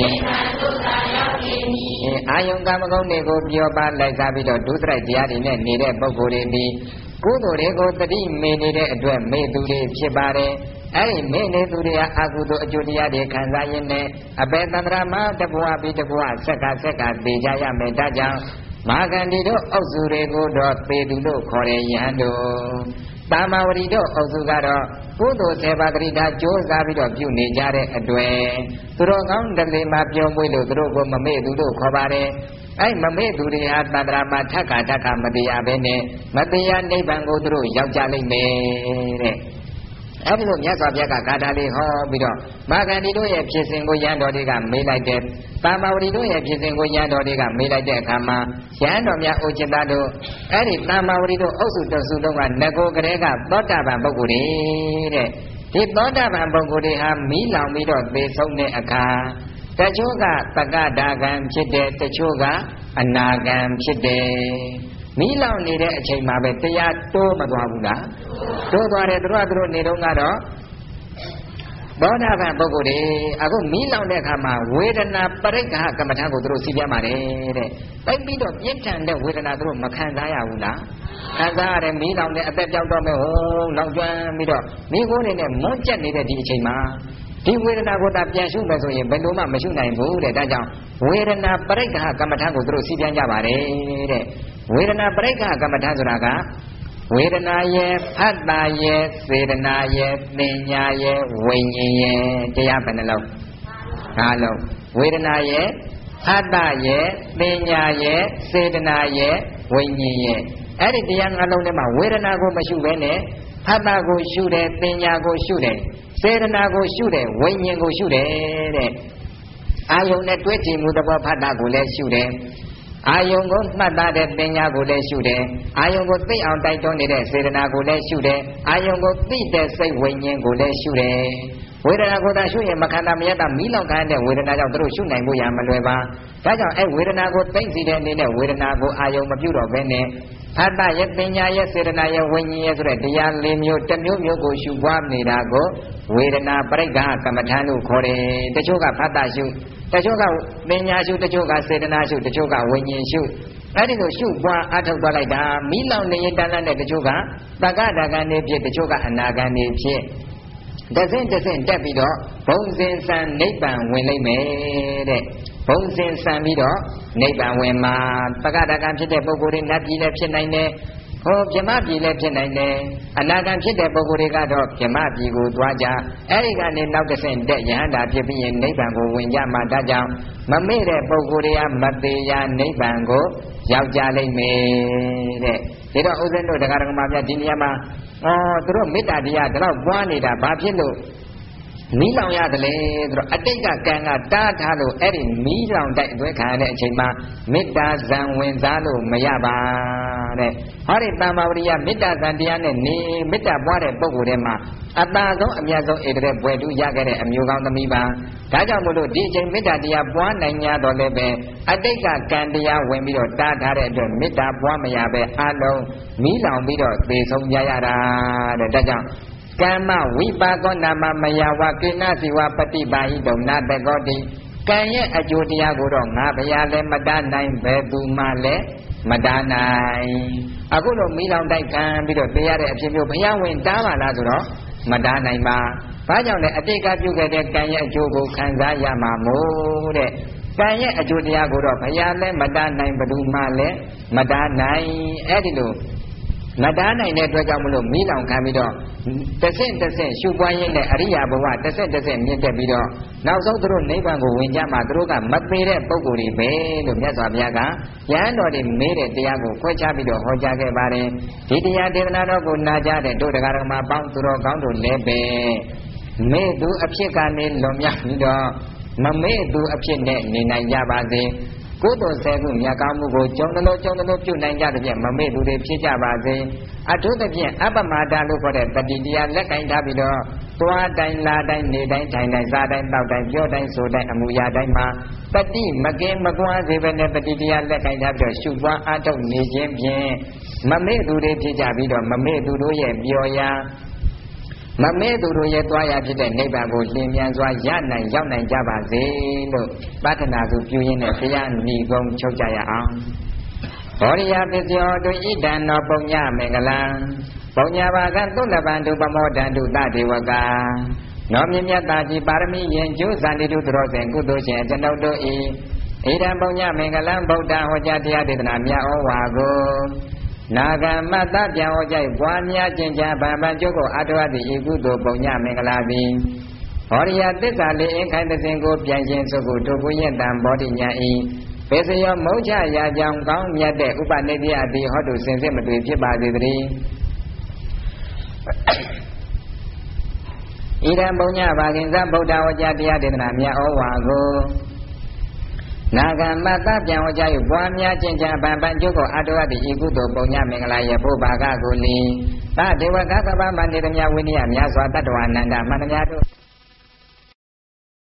အာယုံကာမဂုဏ်တွေကိုပြောပါလိုက်စားပြီးတော့ဒုစရိုက်တရားတွေနဲ့နေတဲ့ပုဂ္ဂိုလ်တွေဒီကုသိုလ်တွေကိုတတိမေနေတဲ့အတွက်မေ့သူတွေဖြစ်ပါတယ်အဲ့ဒီမေ့နေသူတွေဟာအကုသိုလ်အကျိုးတရားတွေခံစားရင်းနဲ့အပေသန္တရာမှာတဘဝပြီးတဘဝဆက်ကသေကြရမယ်ဒါကြောင့်မဟာကန္တိတို့အုပ်စုတွေကိုတော့သေသူလို့ခေါ်တယ်ယဟန်တို့တာမဝရီတို့အုပ်စုကတော့ကုသိုလ်7ပါးတတိထားကြိုးစားပြီးတော့ပြုနေကြတဲ့အတွေ့သူတို့ကောင်းတဲ့မှာပြောမွေးလို့သူတို့ကိုမမေ့သူတို့ခေါ်ပါတယ်အဲ့မမေ့သူတွေဟာတန္တရာမှာထက်ခါမတရားပဲနဲ့မတရားနိဗ္ဗာန်ကိုသူတို့ရောက်ကြလိမ့်မယ်တဲ့အဲ့ဒီလိုမြတ်စွာဘုရားကဂါထာလေးဟောပြီးတော့မာဂန္ဒီတို့ရဲ့ဖြစ်စဉ်ကိုယဟန်တော်တွေကမေးလိုက်တဲ့တာမဝရီတို့ရဲ့ဖြစ်စဉ်ကိုယဟန်တော်တွေကမေးလိုက်တဲ့အခါမှာယဟန်တော်များအိုจิตသားတို့အဲ့ဒီတာမဝရီတို့အုပ်စုတစုလုံးကငကိုကလေးကသောတာပန်ပုဂ္ဂိုလ်တွေတဲ့ဒီသောတာပန်ပုဂ္ဂိုလ်တွေဟာမီးလောင်ပြီးတော့သေဆုံးတဲ့အခါတချို့ကပကဒါကံဖြစ်တယ်တချို့ကအနာကံဖြစ်တယ်မီးလောင်နေတဲ့အချိန်မှာပဲတရားတိုးမသွားဘူးလားတိုးသွားတယ်သူတို့နေတော့ကတော့သောတာပန်ပုဂ္ဂိုလ်တွေအခုမီးလောင်တဲ့အခါမှာဝေဒနာပရိက္ခကမ္မထာကိုသူတို့စီးပြပါတယ်တဲ့တိုက်ပြီးတော့ပြင်းထန်တဲ့ဝေဒနာသူတို့မခံစားရဘူးလားခံစားရတယ်မီးလောင်တဲ့အသက်ကြောက်တော့မဲ့ဟိုးလောင်ကျွမ်းပြီးတော့မိခိုးနေနဲ့မွန်းကျက်နေတဲ့ဒီအချိန်မှာဒီဝေဒနာကိုသာပြန်ရှုမယ်ဆိုရင်ဘယ်လိုမှမရှုနိုင်ဘူးတဲ့ဒါကြောင့်ဝေဒနာပရိက္ခကမ္မထာကိုသူတို့စီးပြန်ကြပါတယ်တဲ့ဝေဒနာပရိက္ခကမ္မထာဆိုတာကဝေဒနာရဲ့ဖတ်တာရဲ့စေတနာရဲ့ပညာရဲ့ဝိညာဉ်ရဲ့တရားဘယ်နှလုံး၅လုံးဝေဒနာရဲ့ဖတ်တာရဲ့ပညာရဲ့စေတနာရဲ့ဝိညာဉ်ရဲ့အဲ့ဒီတရား၅လုံးထဲမှာဝေဒနာကိုမရှုဘဲနဲ့ဖတ်တာကိုရှုတယ်ပညာကိုရှုတယ်စေတနာကိုရှုတယ်ဝိညာဉ်ကိုရှုတယ်တဲ့အာယုန်နဲ့တွဲကြည့်မှုသဘောဖတ်တာကိုလည်းရှုတယ်အာယုံကိုမှတ်သားတဲ့ပညာကိုလည်းရှုတယ်အာယုံကိုသိအောင်တိုက်တွန်းနေတဲ့စေတနာကိုလည်းရှုတယ်အာယုံကိုသိတဲ့စိတ်ဝိညာဉ်ကိုလည်းရှုတယ်ဝေဒနာကိုသာရှုရင်မခန္ဓာမရတာမီးလောင်ခံတဲ့ဝေဒနာကြောင့်သူတို့ရှုနိုင်ဖို့ရမလွယ်ပါဒါကြောင့်အဲဝေဒနာကိုသိသိတဲ့အနေနဲ့ဝေဒနာကိုအာယုံမပြုတော့ဘဲနဲ့ဖတ်တာရဲ့ပညာရဲ့စေတနာရဲ့ဝိညာဉ်ရဲ့ဆိုတဲ့တရား၄မျိုးတစ်မျိုးမျိုးကိုရှုပွားနေတာကိုဝေဒနာပရိက္ခကမ္မထာလို့ခေါ်တယ်တချို့ကဖတ်တာရှုတချို့ကပညာရှုတချို့ကစေတနာရှုတချို့ကဝိညာဉ်ရှုအဲ့ဒီလိုရှုပွားအထုတ်သွားလိုက်တာမီးလောင်နေရင်တန်းတဲ့တချို့ကတက္ကဒါကံနေဖြစ်တချို့ကအနာကံနေဖြစ်တဆင့်တက်ပြီးတော့ဘုံစင်ဆံနိဗ္ဗာန်ဝင်လိမ့်မယ်တဲ့ဘုံစင်ဆံပြီးတော့နိဗ္ဗာန်ဝင်မှာတက္ကဒါကံဖြစ်တဲ့ပုဂ္ဂိုလ်တွေနတ်ပြည်လည်းဖြစ်နိုင်တယ်ဟောဗြဟ္မပြည်လည်းဖြစ်နိုင်တယ်အနာဂံဖြစ်တဲ့ပုဂ္ဂိုလ်တွေကတော့ဗြဟ္မပြည်ကိုသွားကြအဲ့ဒီကနေနောက်တစ်ဆင့်တက်ယဟန္တာဖြစ်ပြီးရင်နိဗ္ဗာန်ကိုဝင်ကြမှာဒါကြောင့်မမေ့တဲ့ပုဂ္ဂိုလ်တွေကမသေးရနိဗ္ဗာန်ကိုရောက်ကြလိမ့်မယ်တဲ့ဒါတော့ဥစဉ်တို့တရားတော်မှာပြဒီနေရာမှာသူတို့မေတ္တာတရားတော့ပွားနေတာဘာဖြစ်လို့မီးလောင်ရတယ်လေဆိုတော့အတိတ်ကကံကတားထားလို့အဲ့ဒီမီးလောင်တိုက်အတွဲခံရတဲ့အချိန်မှာမေတ္တာဇံဝင်စားလို့မရပါတဲ့ဟောဒီတမ္မာဝရိယမေတ္တာဇံတရားနဲ့နေမေတ္တာပွားတဲ့ပုဂ္ဂိုလ်တွေမှာအတာဆုံးအမြတ်ဆုံးဧတရေဘွယ်တူရခဲ့တဲ့အမျိုးကောင်းသမီးပါဒါကြောင့်မို့လို့ဒီအချိန်မေတ္တာတရားပွားနိုင်ကြတော့လည်းပဲအတိတ်ကကံတရားဝင်ပြီးတော့တားထားတဲ့အတွက်မေတ္တာပွားမရပဲအလုံးမီးလောင်ပြီးတော့သေဆုံးကြရတာတဲ့ဒါကြောင့်ကမ္မဝိပါကောနာမမယဝကိနစီဝပฏิပါဟိတုံနာတကောတိကံရဲ့အကျိုးတရားကိုတော့ငါဘုရားလည်းမတားနိုင်ဘယ်သူမှလည်းမတားနိုင်အခုလိုမိလောင်တိုက်ခံပြီးတော့တရားတဲ့အဖြစ်မျိုးဘုရားဝင်တားပါလားဆိုတော့မတားနိုင်ပါဘာကြောင့်လဲအတိတ်ကပြုခဲ့တဲ့ကံရဲ့အကျိုးကိုခံစားရမှာမို့တဲ့ကံရဲ့အကျိုးတရားကိုတော့ဘုရားလည်းမတားနိုင်ဘယ်သူမှလည်းမတားနိုင်အဲ့ဒီလိုမတားနိုင်တဲ့အတွက်ကြောင့်မလို့မိလောင်ခံပြီးတော့တစ်ဆင့်ရှုပွားရင်းနဲ့အရိယာဘဝတစ်ဆင့်မြင့်တက်ပြီးတော့နောက်ဆုံးသူတို့နိဗ္ဗာန်ကိုဝင်ကြမှာသူတို့ကမသေးတဲ့ပုဂ္ဂိုလ်တွေပဲလို့မြတ်စွာဘုရားကယဟန်တော်တွေမေးတဲ့တရားကိုခွဲခြားပြီးတော့ဟောကြားခဲ့ပါတယ်ဒီတရားဒေသနာတော်ကိုနာကြားတဲ့တို့တရားတော်မှာပေါင်းသူတော်ကောင်းတို့လည်းပဲမေ့သူအဖြစ်ကနေလွန်မြောက်ပြီးတော့မမေ့သူအဖြစ်နဲ့နေနိုင်ကြပါစေကုသိုလ်10ခုမြတ်ကောင်းမှုကိုကြုံတယ်လို့ပြုနိုင်ကြတဲ့ဖြင့်မမေ့သူတွေဖြစ်ကြပါစေအထူးသဖြင့်အပ္ပမာဒလို့ခေါ်တဲ့တတိတရားလက်ကင်ထားပြီးတော့သွားတိုင်းလာတိုင်းနေတိုင်းထိုင်တိုင်းစားတိုင်းတောက်တိုင်းပြောတိုင်းဆိုတိုင်းအမှုရာတိုင်းမှာတတိမကင်းမကွာစေဘဲနဲ့တတိတရားလက်ကင်ထားပြီးတော့ရှုပွားအားထုတ်နေခြင်းဖြင့်မမေ့သူတွေဖြစ်ကြပြီးတော့မမေ့သူတို့ရဲ့ပြောရာမမေ့သူတို့ရဲ့တွားရဖြစ်တဲ့နိဗ္ဗာန်ကိုလင်းမြန်စွာရနိုင်ရောက်နိုင်ကြပါစေလို့ပတ္ထနာသူပြုရင်းနဲ့တရားဏီကုံချုပ်ကြရအောင်ဘောရိယပစ္စယောတုဣဒံနောပုညမင်္ဂလံပုညဘာကသုလပန္တုပမောဒန္တုတဒေဝကာနောမြင့်မြတ်သာကြီးပါရမီရင်ကျိုးဇန္တိတုသရောစဉ်ကုသိုလ်ရှင်ကျွန်ုပ်တို့ဤဣဒံပုညမင်္ဂလံဗုဒ္ဓဟောကြားတရားဒေသနာမြတ်ဩဝါကိုနာဂမတ္တပြန်ဟောကြိုက်ပွားများကျင့်ကြံဗံပံကျုပ်ကိုအထောက်အသည်ဤကုသိုလ်ပုညမင်္ဂလာသည်ဟောရိယသစ္စာလေးအင်းခိုင်တဲ့စဉ်ကိုပြန်ခြင်းစုကိုထုတ်ကိုရတံဘောဓိညာဤပေစယောမုံချရာကြောင့်ကောင်းမြတ်တဲ့ဥပနိတ္တယသည်ဟောတုစင်စစ်မတွေ့ဖြစ်ပါစေတည်းဣဒံပုညဘာခင်သဗုဒ္ဓဝကြတရားဒေသနာမြတ်ဩဝါကိုနာဂမတ္တပြန်ဟောကြား၍ပွားများကျင့်ကြံဗံပံကျုပ်ကိုအထောက်အသည်ဤကုသိုလ်ပုညမင်္ဂလာရဲ့ဘုဘာကကိုလီသဒေဝကသဗ္ဗမန္တေတမြဝိနည်းများစွာတတ္တဝါနန္ဒမန္တများတို့